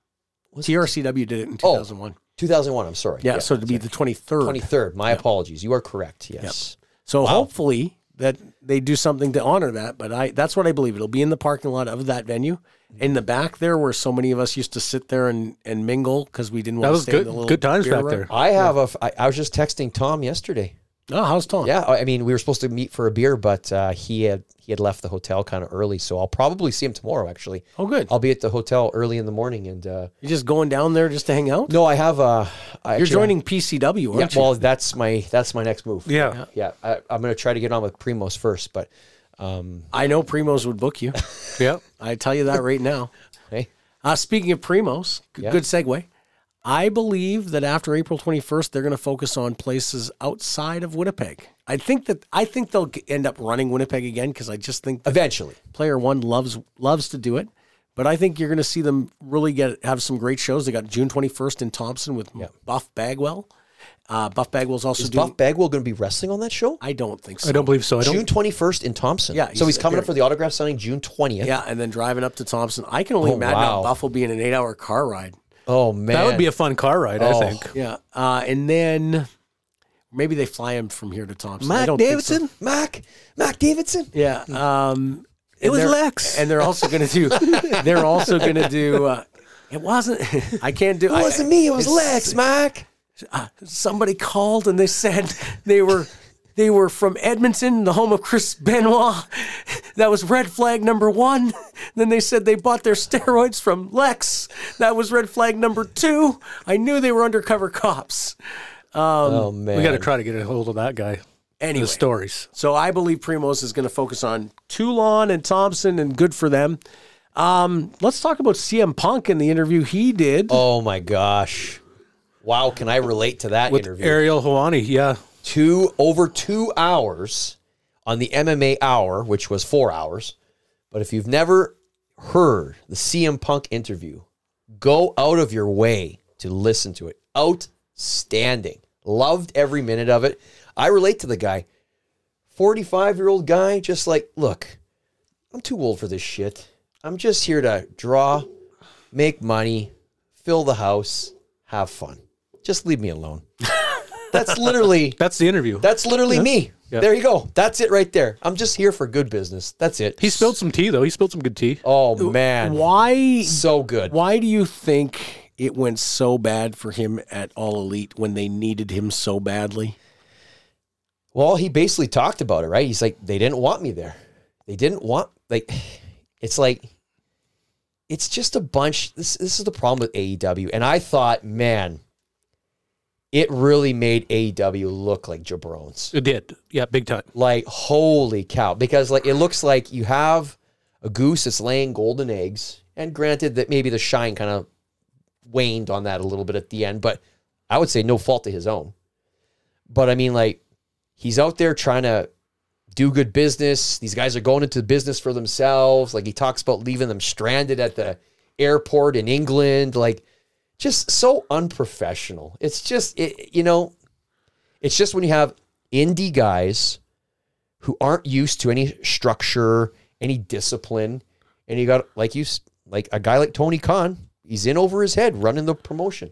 Was T R C W did it in two thousand one. two thousand one, I'm sorry. Yeah, so to be the twenty-third. twenty-third. My apologies. You are correct. Yes. So hopefully that they do something to honor that, but I that's what I believe. It'll be in the parking lot of that venue. In the back there where so many of us used to sit there and, and mingle because we didn't want That to was stay good- in the little good times beer back run. there. I have a. I, I was just texting Tom yesterday. Oh, how's Tom? Yeah, I mean, we were supposed to meet for a beer, but uh, he had he had left the hotel kind of early, so I'll probably see him tomorrow. Actually, Oh, good. I'll be at the hotel early in the morning, and uh, You're just going down there just to hang out? no, I have. Uh, I You're actually- joining P C W, Yeah, aren't you? well, that's my that's my next move. Yeah. yeah. I, I'm going to try to get on with Primos first, but um, I know Primos would book you. Yeah. I tell you that right now. hey, Uh, speaking of Primos, g- Yeah. good segue. I believe that after April twenty-first, they're going to focus on places outside of Winnipeg. I think that I think they'll g- end up running Winnipeg again because I just think that eventually, Player One loves loves to do it. But I think you're going to see them really get have some great shows. They got June twenty-first in Thompson with Buff Bagwell. Uh, Buff Bagwell's also is doing. Buff Bagwell going to be wrestling on that show? I don't think so. I don't believe so. I don't. June twenty-first in Thompson. Yeah, so he's he's coming up there. for the autograph signing June twentieth. Yeah, and then driving up to Thompson. I can only Oh, imagine wow. how Buff will be in an eight-hour car ride. Oh man, That would be a fun car ride, Oh. I think. Yeah, uh, and then maybe they fly him from here to Thompson. I Mac don't think so. Davidson? Mac Mac Davidson. Yeah, um, It and was they're- Lex. and they're also going to do. They're also going to do. Uh, it wasn't. I can't do. It wasn't me. It was it's- Lex. Mac. Somebody called and they said they were. They were from Edmonton, the home of Chris Benoit. That was red flag number one. Then they said they bought their steroids from Lex. That was red flag number two. I knew they were undercover cops. oh man, We got to try to get a hold of that guy. Anyway, The stories. so I believe Primos is going to focus on Toulon and Thompson, and good for them. Um, let's talk about C M Punk in the interview he did. Oh my gosh! Wow, can I relate to that With interview? Ariel Hawani, yeah. two over two hours on the M M A Hour, which was four hours. But if you've never heard the C M Punk interview, go out of your way to listen to it. Outstanding. Loved every minute of it. I relate to the guy. forty-five-year-old guy, just like, look, I'm too old for this shit. I'm just here to draw, make money, fill the house, have fun. Just leave me alone. That's literally That's the interview. that's literally me. Yeah. There you go. That's it right there. I'm just here for good business. That's it. he spilled some tea, though. He spilled some good tea. Oh man, Why? so good. Why do you think it went so bad for him at All Elite when they needed him so badly? Well, he basically talked about it, right? He's like, they didn't want me there. They didn't want like. It's like, it's just a bunch. This this is the problem with A E W, and I thought, man, it really made A E W look like jabrones. It did. Yeah, big time. Like, holy cow. Because like it looks like you have a goose that's laying golden eggs. And granted that maybe the shine kind of waned on that a little bit at the end, but I would say no fault to his own. But I mean, like, he's out there trying to do good business. These guys are going into business for themselves. Like, he talks about leaving them stranded at the airport in England. Like, just so unprofessional. It's just, it, you know, it's just when you have indie guys who aren't used to any structure, any discipline, and you got, like you, like a guy like Tony Khan, he's in over his head running the promotion.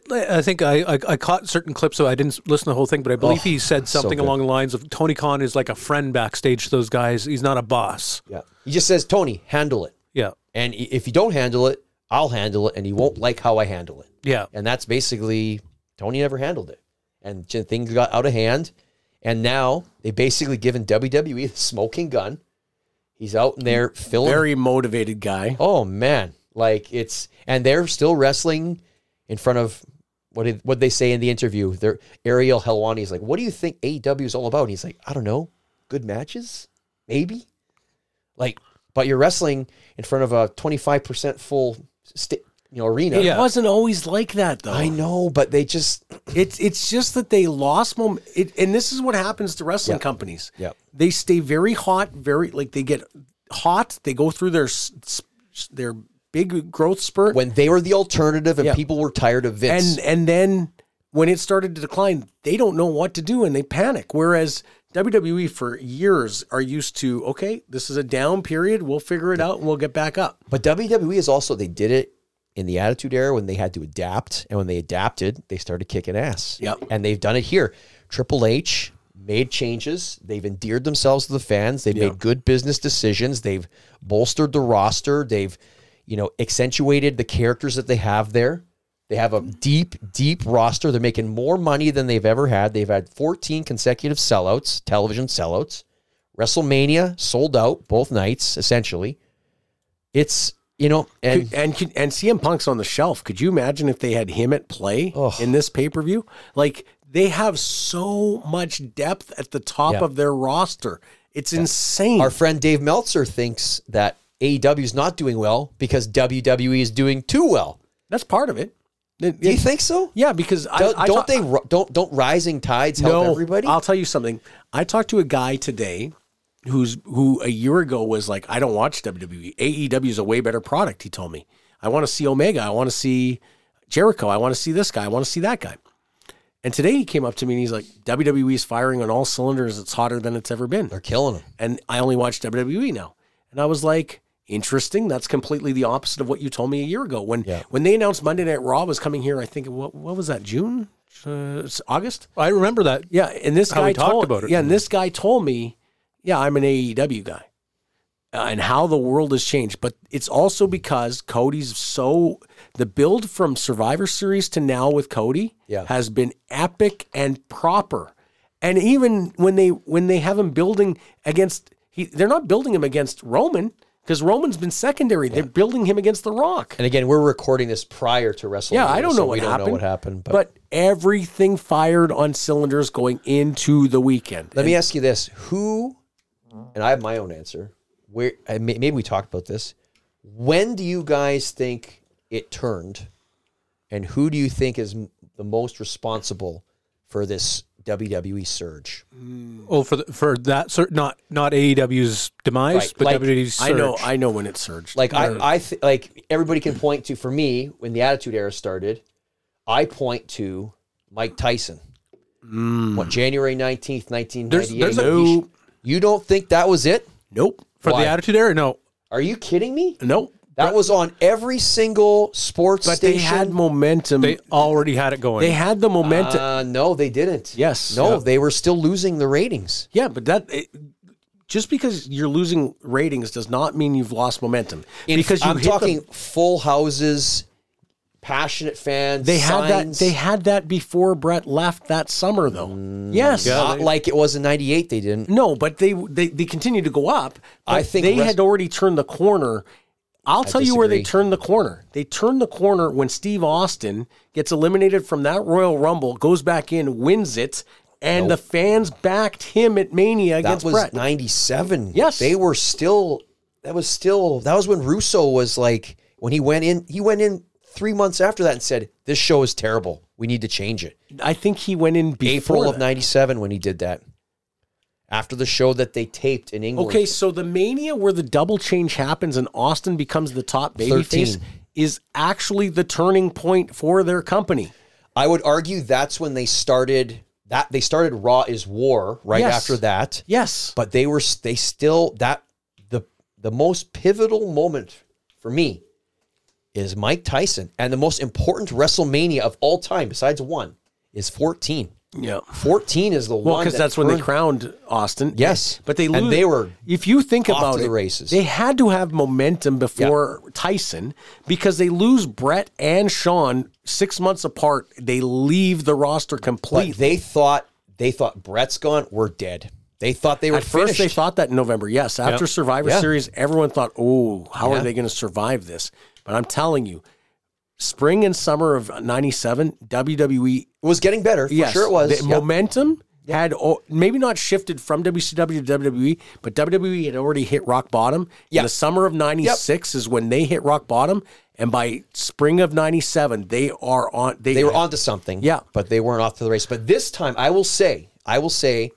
I think I, I I caught certain clips, so I didn't listen to the whole thing, but I believe Oh, he said so something good. along the lines of Tony Khan is like a friend backstage to those guys. He's not a boss. Yeah. He just says, Tony, handle it. Yeah. And i- if you don't handle it, I'll handle it, and you won't like how I handle it. Yeah. And that's basically, Tony never handled it. And j- things got out of hand, and now they basically given W W E the smoking gun. He's out in there filling. Very motivated guy. Oh, man. Like, it's, and they're still wrestling in front of, what did what they say in the interview? They're, Ariel Helwani is like, what do you think A E W is all about? And he's like, I don't know. Good matches? Maybe? Like, but you're wrestling in front of a twenty-five percent full sta- you know, arena. It Yeah. wasn't always like that, though. I know, but they just, It's it's just that they lost moment. It, and this is what happens to wrestling Yep. companies. Yep. They stay very hot, very like they get hot. They go through their s- s- their big growth spurt, when they were the alternative and Yeah. people were tired of Vince. and and then when it started to decline, they don't know what to do and they panic. Whereas W W E for years are used to, okay, this is a down period. We'll figure it out and we'll get back up. But W W E is also, they did it in the Attitude Era when they had to adapt. And when they adapted, they started kicking ass. Yep. And they've done it here. Triple H made changes. They've endeared themselves to the fans. They've Yeah. made good business decisions. They've bolstered the roster. They've, you know, accentuated the characters that they have there. They have a deep, deep roster. They're making more money than they've ever had. They've had fourteen consecutive sellouts, television sellouts. WrestleMania sold out both nights, essentially. It's, you know, and And and and C M Punk's on the shelf. Could you imagine if they had him at play Ugh. in this pay per view? Like they have so much depth at the top Yeah. of their roster. It's insane. our friend Dave Meltzer thinks that A E W is not doing well because W W E is doing too well. That's part of it. It- Do you it- think so? Yeah, because I, Don't, I don't talk- they? ri- Don't don't rising tides help no, everybody? I'll tell you something. I talked to a guy today who's who a year ago was like, I don't watch W W E. A E W is a way better product, he told me. I want to see Omega. I want to see Jericho. I want to see this guy. I want to see that guy. And today he came up to me and he's like, W W E is firing on all cylinders. It's hotter than it's ever been. They're killing them. And I only watch W W E now. And I was like, interesting. That's completely the opposite of what you told me a year ago. When Yeah. when they announced Monday Night Raw was coming here, I think, what, what was that, June? Uh, it's August? I remember that. Yeah, and this How guy we talked told, about it. Yeah, and this guy told me, yeah, I'm an A E W guy, uh, and how the world has changed. But it's also because Cody's so the build from Survivor Series to now with Cody Yeah. has been epic and proper. And even when they when they have him building against, he, they're not building him against Roman because Roman's been secondary. They're building him against The Rock. And again, we're recording this prior to WrestleMania. Yeah, I don't so know what we don't happened. know what happened. But, But everything fired on cylinders going into the weekend. let me ask you this: Who? And I have my own answer. Where I may- maybe we talked about this. When do you guys think it turned, and who do you think is m- the most responsible for this W W E surge? Oh, for the, for that, cer- not not A E W's demise, Right, but like, W W E's surge. I know, I know when it surged. Like I, I th- like everybody can point to. For me, when the Attitude Era started, I point to Mike Tyson. What, January nineteenth, nineteen There's- ninety-eight. there's a- Nope. You don't think that was it? Nope. for Why? the Attitude Era. No, Are you kidding me? Nope. That was on every single sports But station. they had momentum. they already had it going. They had the momentum. Uh, no, they didn't. Yes. No, Yeah. they were still losing the ratings. yeah, but that it, just because you're losing ratings does not mean you've lost momentum. In- because you I'm hit the- talking full houses, passionate fans. they had that. signs. They had that before Brett left that summer, though. yes. Yeah. Not they- like it was in ninety-eight. They didn't. No, but they they they continued to go up. But I think they rest- had already turned the corner. I'll tell you where they disagree. turned the corner. They turned the corner when Steve Austin gets eliminated from that Royal Rumble, goes back in, wins it, and the fans backed him at Mania That against was Brett. ninety-seven. Yes. They were still, that was still, that was when Russo was like, when he went in, he went in three months after that and said, this show is terrible. We need to change it. I think he went in before April of that. ninety-seven when he did that. After the show that they taped in England. Okay, so the Mania where the double change happens and Austin becomes the top babyface thirteen is actually the turning point for their company. I would argue that's when they started that they started Raw is War right Yes. after that. Yes. But they were they still that the the most pivotal moment for me is Mike Tyson, and the most important WrestleMania of all time besides one is fourteen. Yeah. fourteen is the Well, one because that that's when they turned- crowned Austin. Yes. But they And lose. they were if you think off about to it, the races. they had to have momentum before Tyson because they lose Brett and Sean six months apart. They leave the roster completely. But they thought they thought Brett's gone, we're dead. They thought they were At first, finished. they thought that in November. Yes, after Yeah. Survivor Yeah. Series, everyone thought, "Oh, how Yeah. are they going to survive this?" But I'm telling you, spring and summer of ninety-seven, W W E, it was getting better. For yes, sure it was. the Yeah. momentum had oh, maybe not shifted from W C W to W W E, but W W E had already hit rock bottom. Yeah. In the summer of ninety-six is when they hit rock bottom, and by spring of ninety-seven, they are on. They, They were onto something. Yeah. But they weren't off to the race. But this time, I will say, I will say,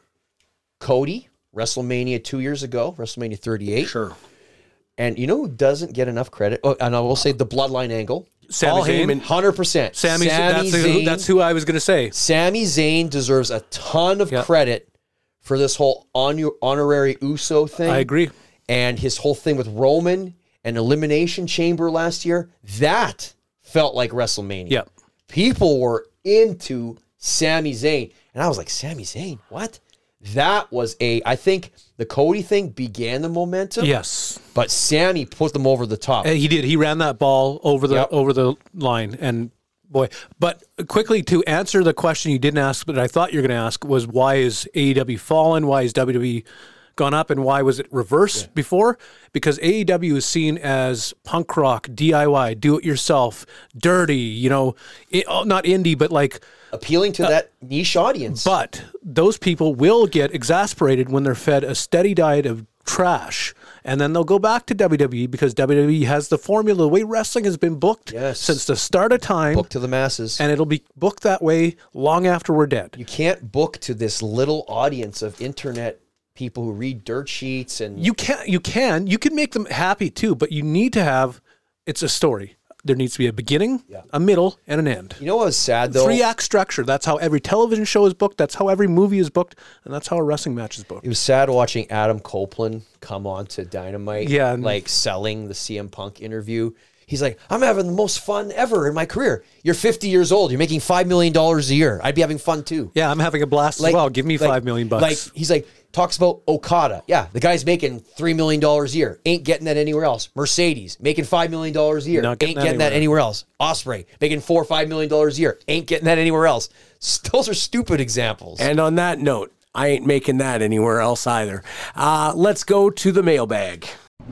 Cody, WrestleMania two years ago, WrestleMania thirty-eight. Sure. And you know who doesn't get enough credit? Oh, and I will say the Bloodline angle. Sami Paul Zayn. Heyman. one hundred percent. Sami, Sami that's, who, Zayn. that's who I was going to say. Sami Zayn deserves a ton of Yeah. credit for this whole honor, honorary Uso thing. I agree. And his whole thing with Roman and Elimination Chamber last year, that felt like WrestleMania. Yeah. People were into Sami Zayn. And I was like, Sami Zayn, what? That was a, I think the Cody thing began the momentum. Yes. But Sami put them over the top. Uh, he did. He ran that ball over the Yep. over the line, and boy. But quickly to answer the question you didn't ask, but I thought you were going to ask was why is A E W fallen? Why is W W E gone up, and why was it reversed before? Because A E W is seen as punk rock, D I Y, do it yourself, dirty. You know, it, oh, not indie, but like. Appealing to that niche audience. But those people will get exasperated when they're fed a steady diet of trash, and then they'll go back to W W E because W W E has the formula, the way wrestling has been booked Yes. since the start of time, book to the masses. and it'll be booked that way long after we're dead. You can't book to this little audience of internet people who read dirt sheets and You can, you can, you can make them happy too, but you need to have. It's a story. There needs to be a beginning, Yeah. a middle, and an end. you know what was sad though? Three act structure. That's how every television show is booked. That's how every movie is booked, and that's how a wrestling match is booked. It was sad watching Adam Copeland come on to Dynamite, Yeah, and- like selling the C M Punk interview. He's like, I'm having the most fun ever in my career. You're fifty years old. You're making five million dollars a year. I'd be having fun too. Yeah, I'm having a blast as well. Give me like- five million bucks. Like he's like talks about Okada. Yeah, the guy's making three million dollars a year. Ain't getting that anywhere else. Mercedes making five million dollars a year. Not getting Ain't that getting that anywhere. anywhere else. Osprey making four or five million dollars a year. Ain't getting that anywhere else. S- Those are stupid examples. And on that note, I ain't making that anywhere else either. Uh, let's go to the mailbag.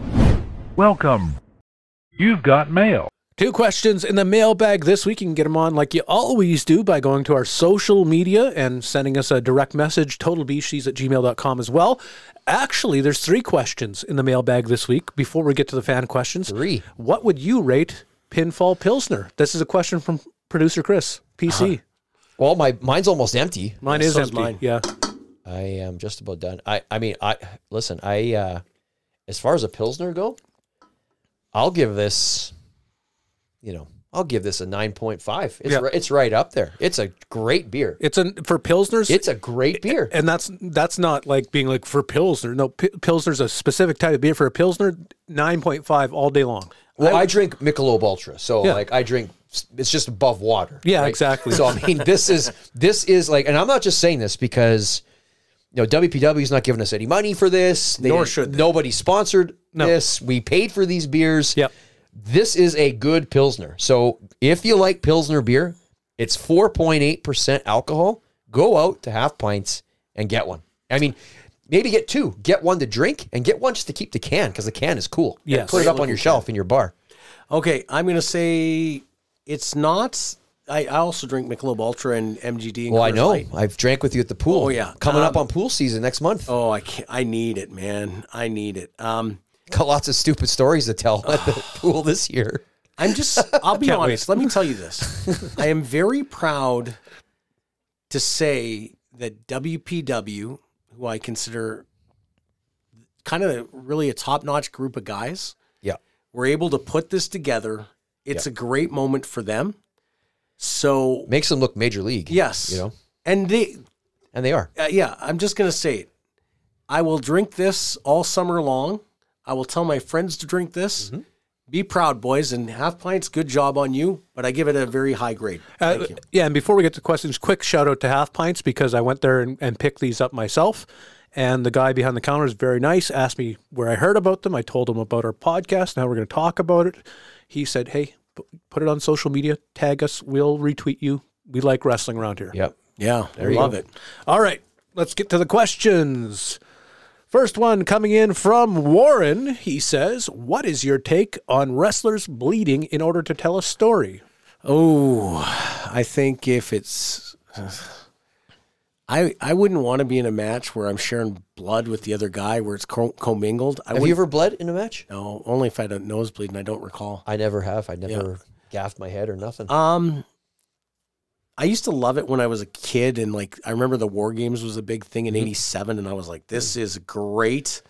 Welcome. You've got mail. Two questions in the mailbag this week. You can get them on like you always do by going to our social media and sending us a direct message, total b she's at gmail dot com as well. Actually, there's three questions in the mailbag this week before we get to the fan questions. Three. What would you rate Pinfall Pilsner? This is a question from producer Chris, P C. Uh-huh. Well, my mine's almost empty. Mine Yeah, is so's empty. mine. Yeah. I am just about done. I, I mean, I listen. I uh, as far as a Pilsner go, I'll give this. You know, I'll give this a nine point five. It's Yeah. ri- it's right up there. It's a great beer. It's a for Pilsners. It's a great beer. and that's that's not like being like for Pilsner. No, P- Pilsner's a specific type of beer. For a Pilsner, nine point five all day long. Well, I, drink Michelob Ultra, so Yeah. like I drink. It's just above water. Yeah, exactly. So I mean, this is this is like, and I'm not just saying this because you know W P W is not giving us any money for this. They Nor didn't- should they. Nobody sponsored No. this. We paid for these beers. Yep. This is a good Pilsner. So if you like Pilsner beer, it's four point eight percent alcohol. Go out to Half Pints and get one. I mean, maybe get two. Get one to drink and get one just to keep the can because the can is cool. And Yes. Put it up on your shelf in your bar. Okay, I'm going to say it's not. I, I also drink Michelob Ultra and M G D. And Well, I Coors know. Light. I've drank with you at the pool. Oh, yeah. Coming up Um, on pool season next month. Oh, I can't, I need it, man. I need it. Um, Got lots of stupid stories to tell at the pool this year. I'm just, I'll be Can't honest. wait. Let me tell you this. I am very proud to say that W P W, who I consider kind of really a top-notch group of guys, Yeah. were able to put this together. It's Yeah. a great moment for them. So, Makes them look major league. yes. You know, And they, and they are. uh, yeah, I'm just going to say it. I will drink this all summer long. I will tell my friends to drink this. Mm-hmm. Be proud, boys. And Half Pints, good job on you, but I give it a very high grade. Thank Uh, you. yeah, and before we get to questions, quick shout out to Half Pints because I went there and, and picked these up myself. And the guy behind the counter is very nice, asked me where I heard about them. I told him about our podcast and how we're going to talk about it. He said, hey, p- put it on social media, tag us, we'll retweet you. We like wrestling around here. Yep. Yeah, I you love go. it. All right, let's get to the questions. First one coming in from Warren. He says, what is your take on wrestlers bleeding in order to tell a story? Oh, I think if it's, I I wouldn't want to be in a match where I'm sharing blood with the other guy where it's co- commingled. I Have you wouldn't- ever bled in a match? No, only if I had a nosebleed, and I don't recall. I never have. I never gaffed my head or nothing. Um, I used to love it when I was a kid, and like I remember the War Games was a big thing in eighty-seven, and I was like, "This is great,"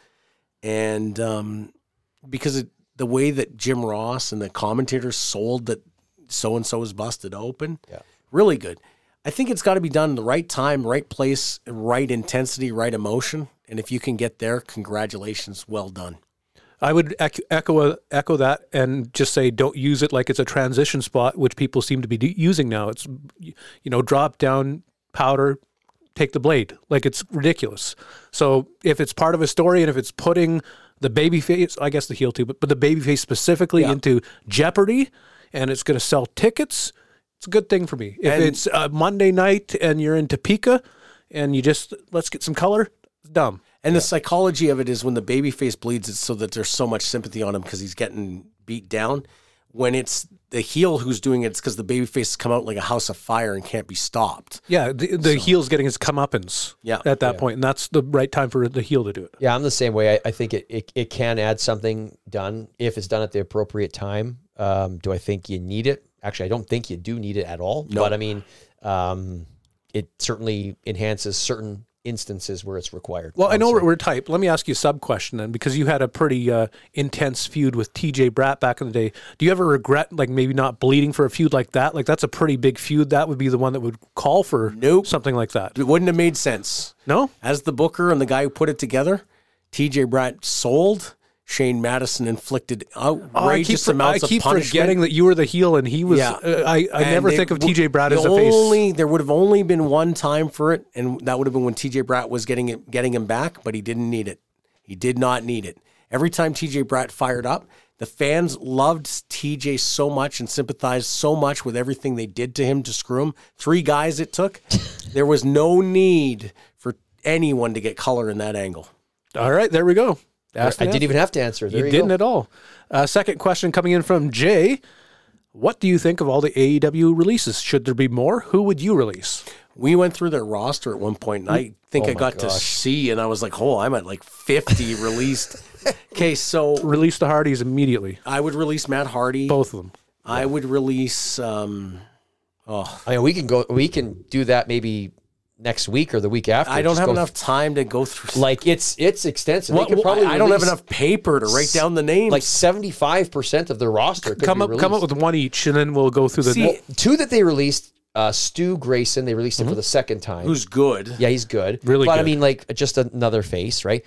and um, because it, the way that Jim Ross and the commentators sold that so and so is busted open, Yeah. really good. I think it's got to be done in the right time, right place, right intensity, right emotion, and if you can get there, congratulations, well done. I would echo, echo echo that and just say don't use it like it's a transition spot, which people seem to be d- using now. It's, you know, drop down powder, take the blade. Like it's ridiculous. So if it's part of a story and if it's putting the baby face, I guess the heel too, but, but the baby face specifically Yeah. into jeopardy and it's going to sell tickets, it's a good thing for me. If And- it's a Monday night and you're in Topeka and you just, let's get some color, it's dumb. And the psychology of it is when the babyface bleeds, it's so that there's so much sympathy on him because he's getting beat down. When it's the heel who's doing it, it's because the babyface has come out like a house of fire and can't be stopped. Yeah, the, the heel's getting his comeuppance Yeah. at that point, and that's the right time for the heel to do it. Yeah, I'm the same way. I, I think it, it it can add something done if it's done at the appropriate time. Um, do I think you need it? Actually, I don't think you do need it at all. No. But I mean, um, it certainly enhances certain instances where it's required. Well, I know would we're, say. we're type. Let me ask you a sub question then, because you had a pretty uh, intense feud with T J Bratt back in the day. Do you ever regret, like, maybe not bleeding for a feud like that? Like, that's a pretty big feud. That would be the one that would call for Nope. something like that. It wouldn't have made sense. No? As the booker and the guy who put it together, T J Bratt sold. Shane Madison inflicted Oh, I keep, outrageous for- I amounts keep of punishment. forgetting that you were the heel and he was. Yeah. Uh, I, I And never they think of w- T J Bratt the as a face. only, There would have only been one time for it, and that would have been when T J Bratt was getting it, getting him back, but he didn't need it. He did not need it. Every time T J Bratt fired up, the fans loved T J so much and sympathized so much with everything they did to him to screw him. Three guys it took. There was no need for anyone to get color in that angle. All right, there we go. Ask I and didn't even have to answer. There You you, didn't go. at all. Uh, second question coming in from Jay. What do you think of all the A E W releases? Should there be more? Who would you release? We went through their roster at one point, and I think Oh I my got to gosh. see, and I was like, oh, I'm at like fifty released. Okay, so Release the Hardys immediately. I would release Matt Hardy. Both of them. I would release, um, oh, I mean, we can go. We can do that maybe next week or the week after. I don't Just have go enough time to go through. Like it's it's extensive. They What- could probably I don't have release enough paper to write down the names. Like seventy-five percent of their roster. Could Come be up, come up released. with one each, and then we'll go through the. See, Two that they released. Uh, Stu Grayson. They released him for the second time. who's good? Yeah, he's good. Really but I good. mean, like just another face, right?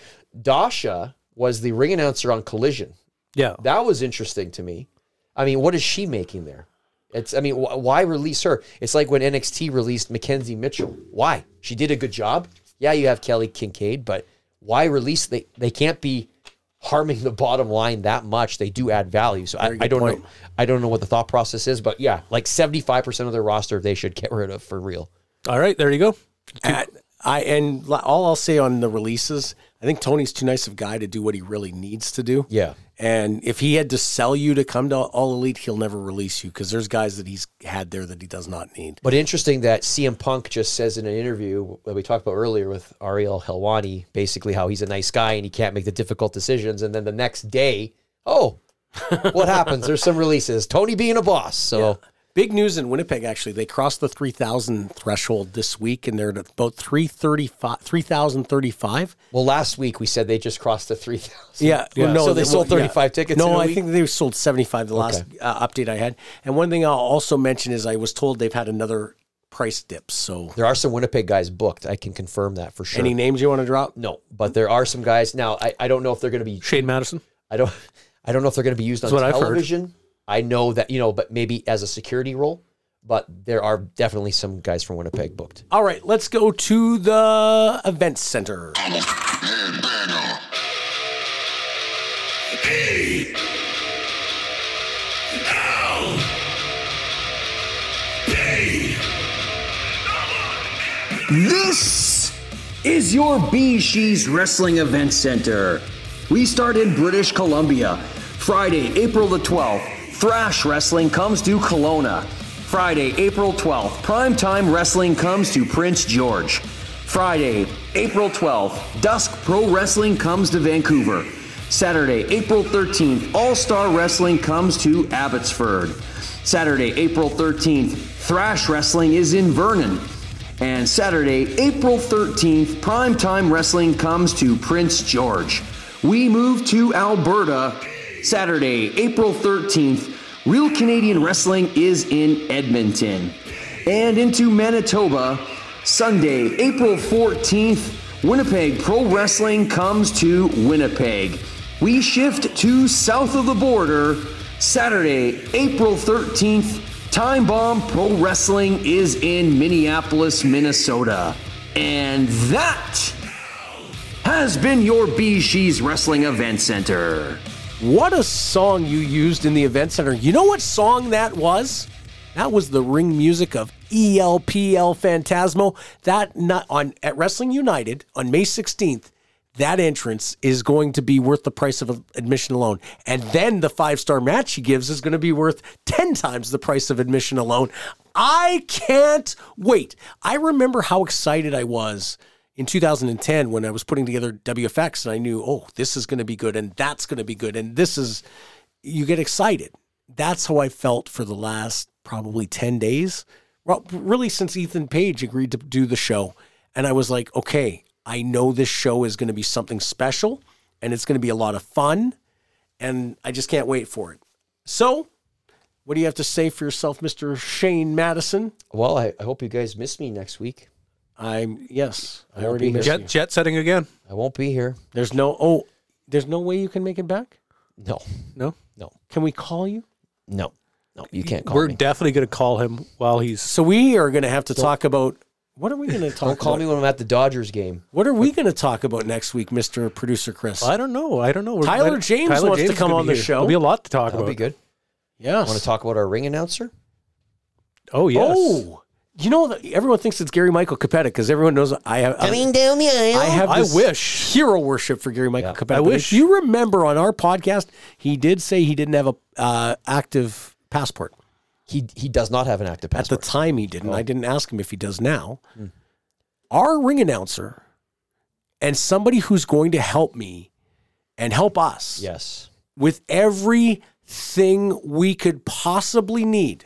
Dasha was the ring announcer on Collision. yeah, That was interesting to me. I mean, what is she making there? It's. I mean, wh- why release her? It's like when N X T released Mackenzie Mitchell. Why? She did a good job. Yeah, you have Kelly Kincaid, but why release? They they can't be harming the bottom line that much. They do add value. So I, Very good I don't point. know. I don't know what the thought process is, but yeah, like seventy-five percent of their roster they should get rid of for real. all right, there you go. At, I and li- all I'll say on the releases, I think Tony's too nice of a guy to do what he really needs to do. Yeah. And if he had to sell you to come to All Elite, he'll never release you because there's guys that he's had there that he does not need. But interesting that C M Punk just says in an interview that we talked about earlier with Ariel Helwani, basically how he's a nice guy and he can't make the difficult decisions. And then the next day, oh, what happens? There's some releases. Tony being a boss. So Yeah. Big news in Winnipeg, actually. They crossed the three thousand threshold this week, and they're at about three thousand thirty-five. well, last week we said they just crossed the three thousand. Yeah. Yeah. no, So they sold thirty-five tickets No, in a I week? think they sold seventy-five the last Okay. uh, update I had. And one thing I'll also mention is I was told they've had another price dip. So There are some Winnipeg guys booked. I can confirm that for sure. any names you want to drop? No, but there are some guys. Now, I, I don't know if they're going to be. Shane Madison. I don't. I don't know if they're going to be used on That's what I've heard. television. I know that you know, but maybe as a security role. But there are definitely some guys from Winnipeg booked. All right, let's go to the event center. This is your B She's Wrestling Event Center. We start in British Columbia. Friday, April the twelfth, Thrash Wrestling comes to Kelowna. Friday, April twelfth, Primetime Wrestling comes to Prince George. Friday, April twelfth, Dusk Pro Wrestling comes to Vancouver. Saturday, April thirteenth, All Star Wrestling comes to Abbotsford. Saturday, April thirteenth, Thrash Wrestling is in Vernon. And Saturday, April thirteenth, Primetime Wrestling comes to Prince George. We move to Alberta. Saturday, April thirteenth, Real Canadian Wrestling is in Edmonton. And into Manitoba, Sunday, April fourteenth, Winnipeg Pro Wrestling comes to Winnipeg. We shift to south of the border. Saturday, April thirteenth, Time Bomb Pro Wrestling is in Minneapolis, Minnesota. And that has been your B She's Wrestling Event Center. What a song you used in the event center. You know what song that was? That was the ring music of E L P L Phantasmo. That not on at Wrestling United on May sixteenth. That entrance is going to be worth the price of admission alone. And then the five-star match he gives is going to be worth ten times the price of admission alone. I can't wait. I remember how excited I was in two thousand ten when I was putting together W F X and I knew, oh, this is going to be good and that's going to be good. And this is, you get excited. That's how I felt for the last probably ten days. Well, really since Ethan Page agreed to do the show. And I was like, okay, I know this show is going to be something special and it's going to be a lot of fun. And I just can't wait for it. So, what do you have to say for yourself, Mister Shane Madison? Well, I, I hope you guys miss me next week. I'm, yes, I won't already be missed Jet you. jet setting again. I won't be here. There's no, oh, there's no way you can make it back? No, No, no, Can we call you? no, no. You can't call we're me. definitely going to call him while he's. So we are going to have to talk about, what are we going to talk Don't call about? me when I'm at the Dodgers game. What are we going to talk about next week, Mister Producer Chris? I don't know. I don't know. We're- Tyler James wants to is come gonna on be the here. show. There'll be a lot to talk That'll about. be good. Yes. Want to talk about our ring announcer? Oh yes. Oh, you know, that everyone thinks it's Gary Michael Capetta because everyone knows I have. Coming down the aisle. I have I this wish. hero worship for Gary Michael Yeah. Capetta. I But wish. If you remember on our podcast, he did say he didn't have a uh, active passport. He he does not have an active At passport. the time, he didn't. I didn't ask him if he does now. Hmm. Our ring announcer and somebody who's going to help me and help us Yes. with everything we could possibly need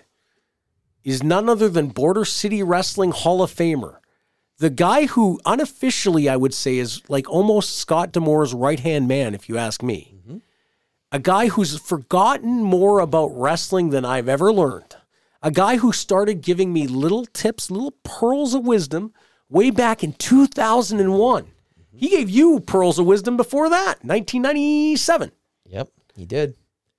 is none other than Border City Wrestling Hall of Famer. The guy who unofficially, I would say, is like almost Scott D'Amore's right-hand man, if you ask me. Mm-hmm. A guy who's forgotten more about wrestling than I've ever learned. A guy who started giving me little tips, little pearls of wisdom way back in two thousand one. Mm-hmm. He gave you pearls of wisdom before that, nineteen ninety-seven. Yep. He did.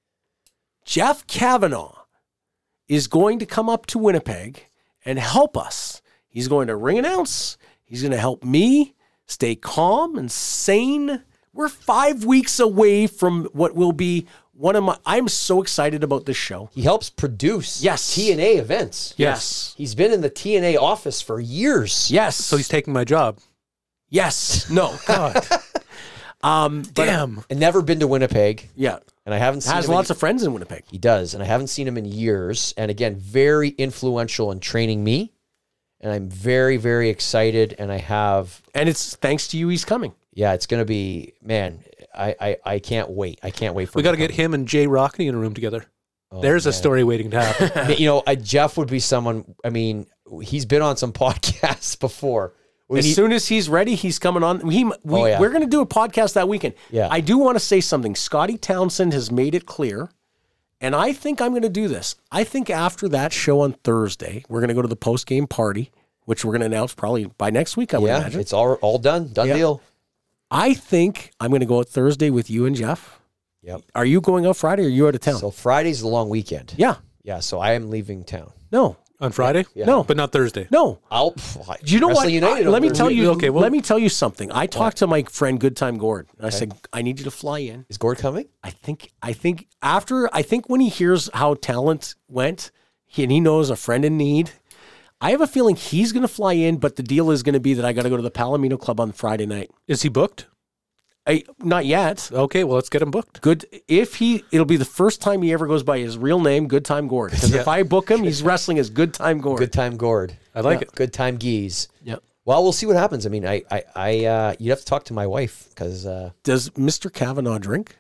Jeff Kavanaugh is going to come up to Winnipeg and help us. He's going to ring announce. He's going to help me stay calm and sane. We're five weeks away from what will be one of my... I'm so excited about this show. He helps produce Yes. T N A events. Yes. He's been in the T N A office for years. Yes. So he's taking my job. Yes. No. God. Um, but- Damn. And never been to Winnipeg. Yeah. And I haven't seen Has him in- lots of friends in Winnipeg. He does, and I haven't seen him in years. And again, very influential in training me. And I'm very, very excited. And I have, And it's thanks to you he's coming. yeah, it's going to be, man, I, I, I can't wait. I can't wait for We him got to to get him and Jay Rockney in a room together. Oh, There's a man. story waiting to happen. You know, uh, Jeff would be someone, I mean, he's been on some podcasts before. We As need- soon as he's ready, he's coming on. He, we, Oh, yeah. We're going to do a podcast that weekend. Yeah. I do want to say something. Scotty Townsend has made it clear, and I think I'm going to do this. I think after that show on Thursday, we're going to go to the post-game party, which we're going to announce probably by next week, I would yeah, imagine. it's all all done. Done Yeah. deal. I think I'm going to go out Thursday with you and Jeff. Yep. Are you going out Friday or are you out of town? So Friday's the long weekend. yeah. Yeah, so I am leaving town. No. On Friday? Yeah. No. But not Thursday. No. I'll, Do you know Wrestling what? United I- let on me Thursday. tell you. Okay, well- let me tell you something. I talked to my friend Good Time Gord. And I said, I need you to fly in. Is Gord coming? I think. I think after. I think when he hears how talent went, he, and he knows a friend in need. I have a feeling he's going to fly in, but the deal is going to be that I got to go to the Palomino Club on Friday night. Is he booked? I, not yet. Okay, well, let's get him booked. Good. If he, it'll be the first time he ever goes by his real name, Good Time Gord. Because if I book him, he's wrestling as Good Time Gord. Good time, Gord. I like it. Good time, Geese. Yep. Well, we'll see what happens. I mean, I, I, I uh, you have to talk to my wife because uh, Does Mister Kavanaugh drink?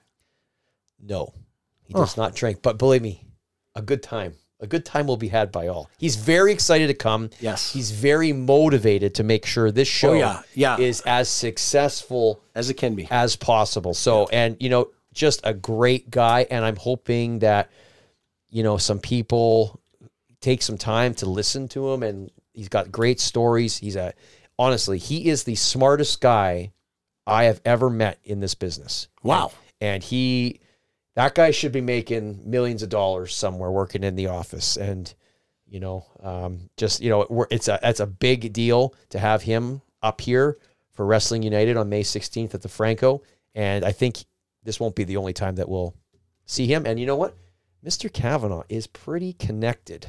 no, he does not drink. But believe me, a good time, a good time will be had by all. He's very excited to come. Yes. He's very motivated to make sure this show yeah, yeah. is as successful As it can be. as possible. So, and you know, just a great guy. And I'm hoping that, you know, some people take some time to listen to him. And he's got great stories. He's a, honestly, he is the smartest guy I have ever met in this business. Wow. And, and he, that guy should be making millions of dollars somewhere working in the office. And, you know, um, just, you know, we're, it's a, it's a big deal to have him up here for Wrestling United on May sixteenth at the Franco. And I think this won't be the only time that we'll see him. And you know what? Mister Kavanaugh is pretty connected,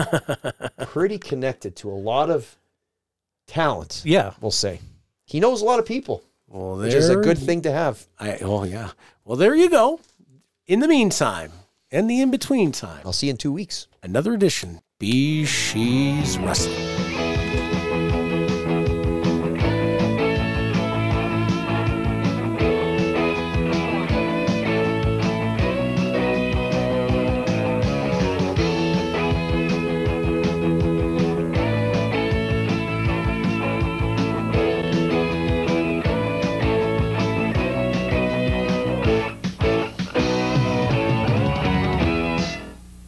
pretty connected to a lot of talent. Yeah. We'll say he knows a lot of people, Well, which is a there- good thing to have. I, oh, yeah. Well, there you go. In the meantime, and the in-between time, I'll see you in two weeks. another edition, Be She's Wrestling.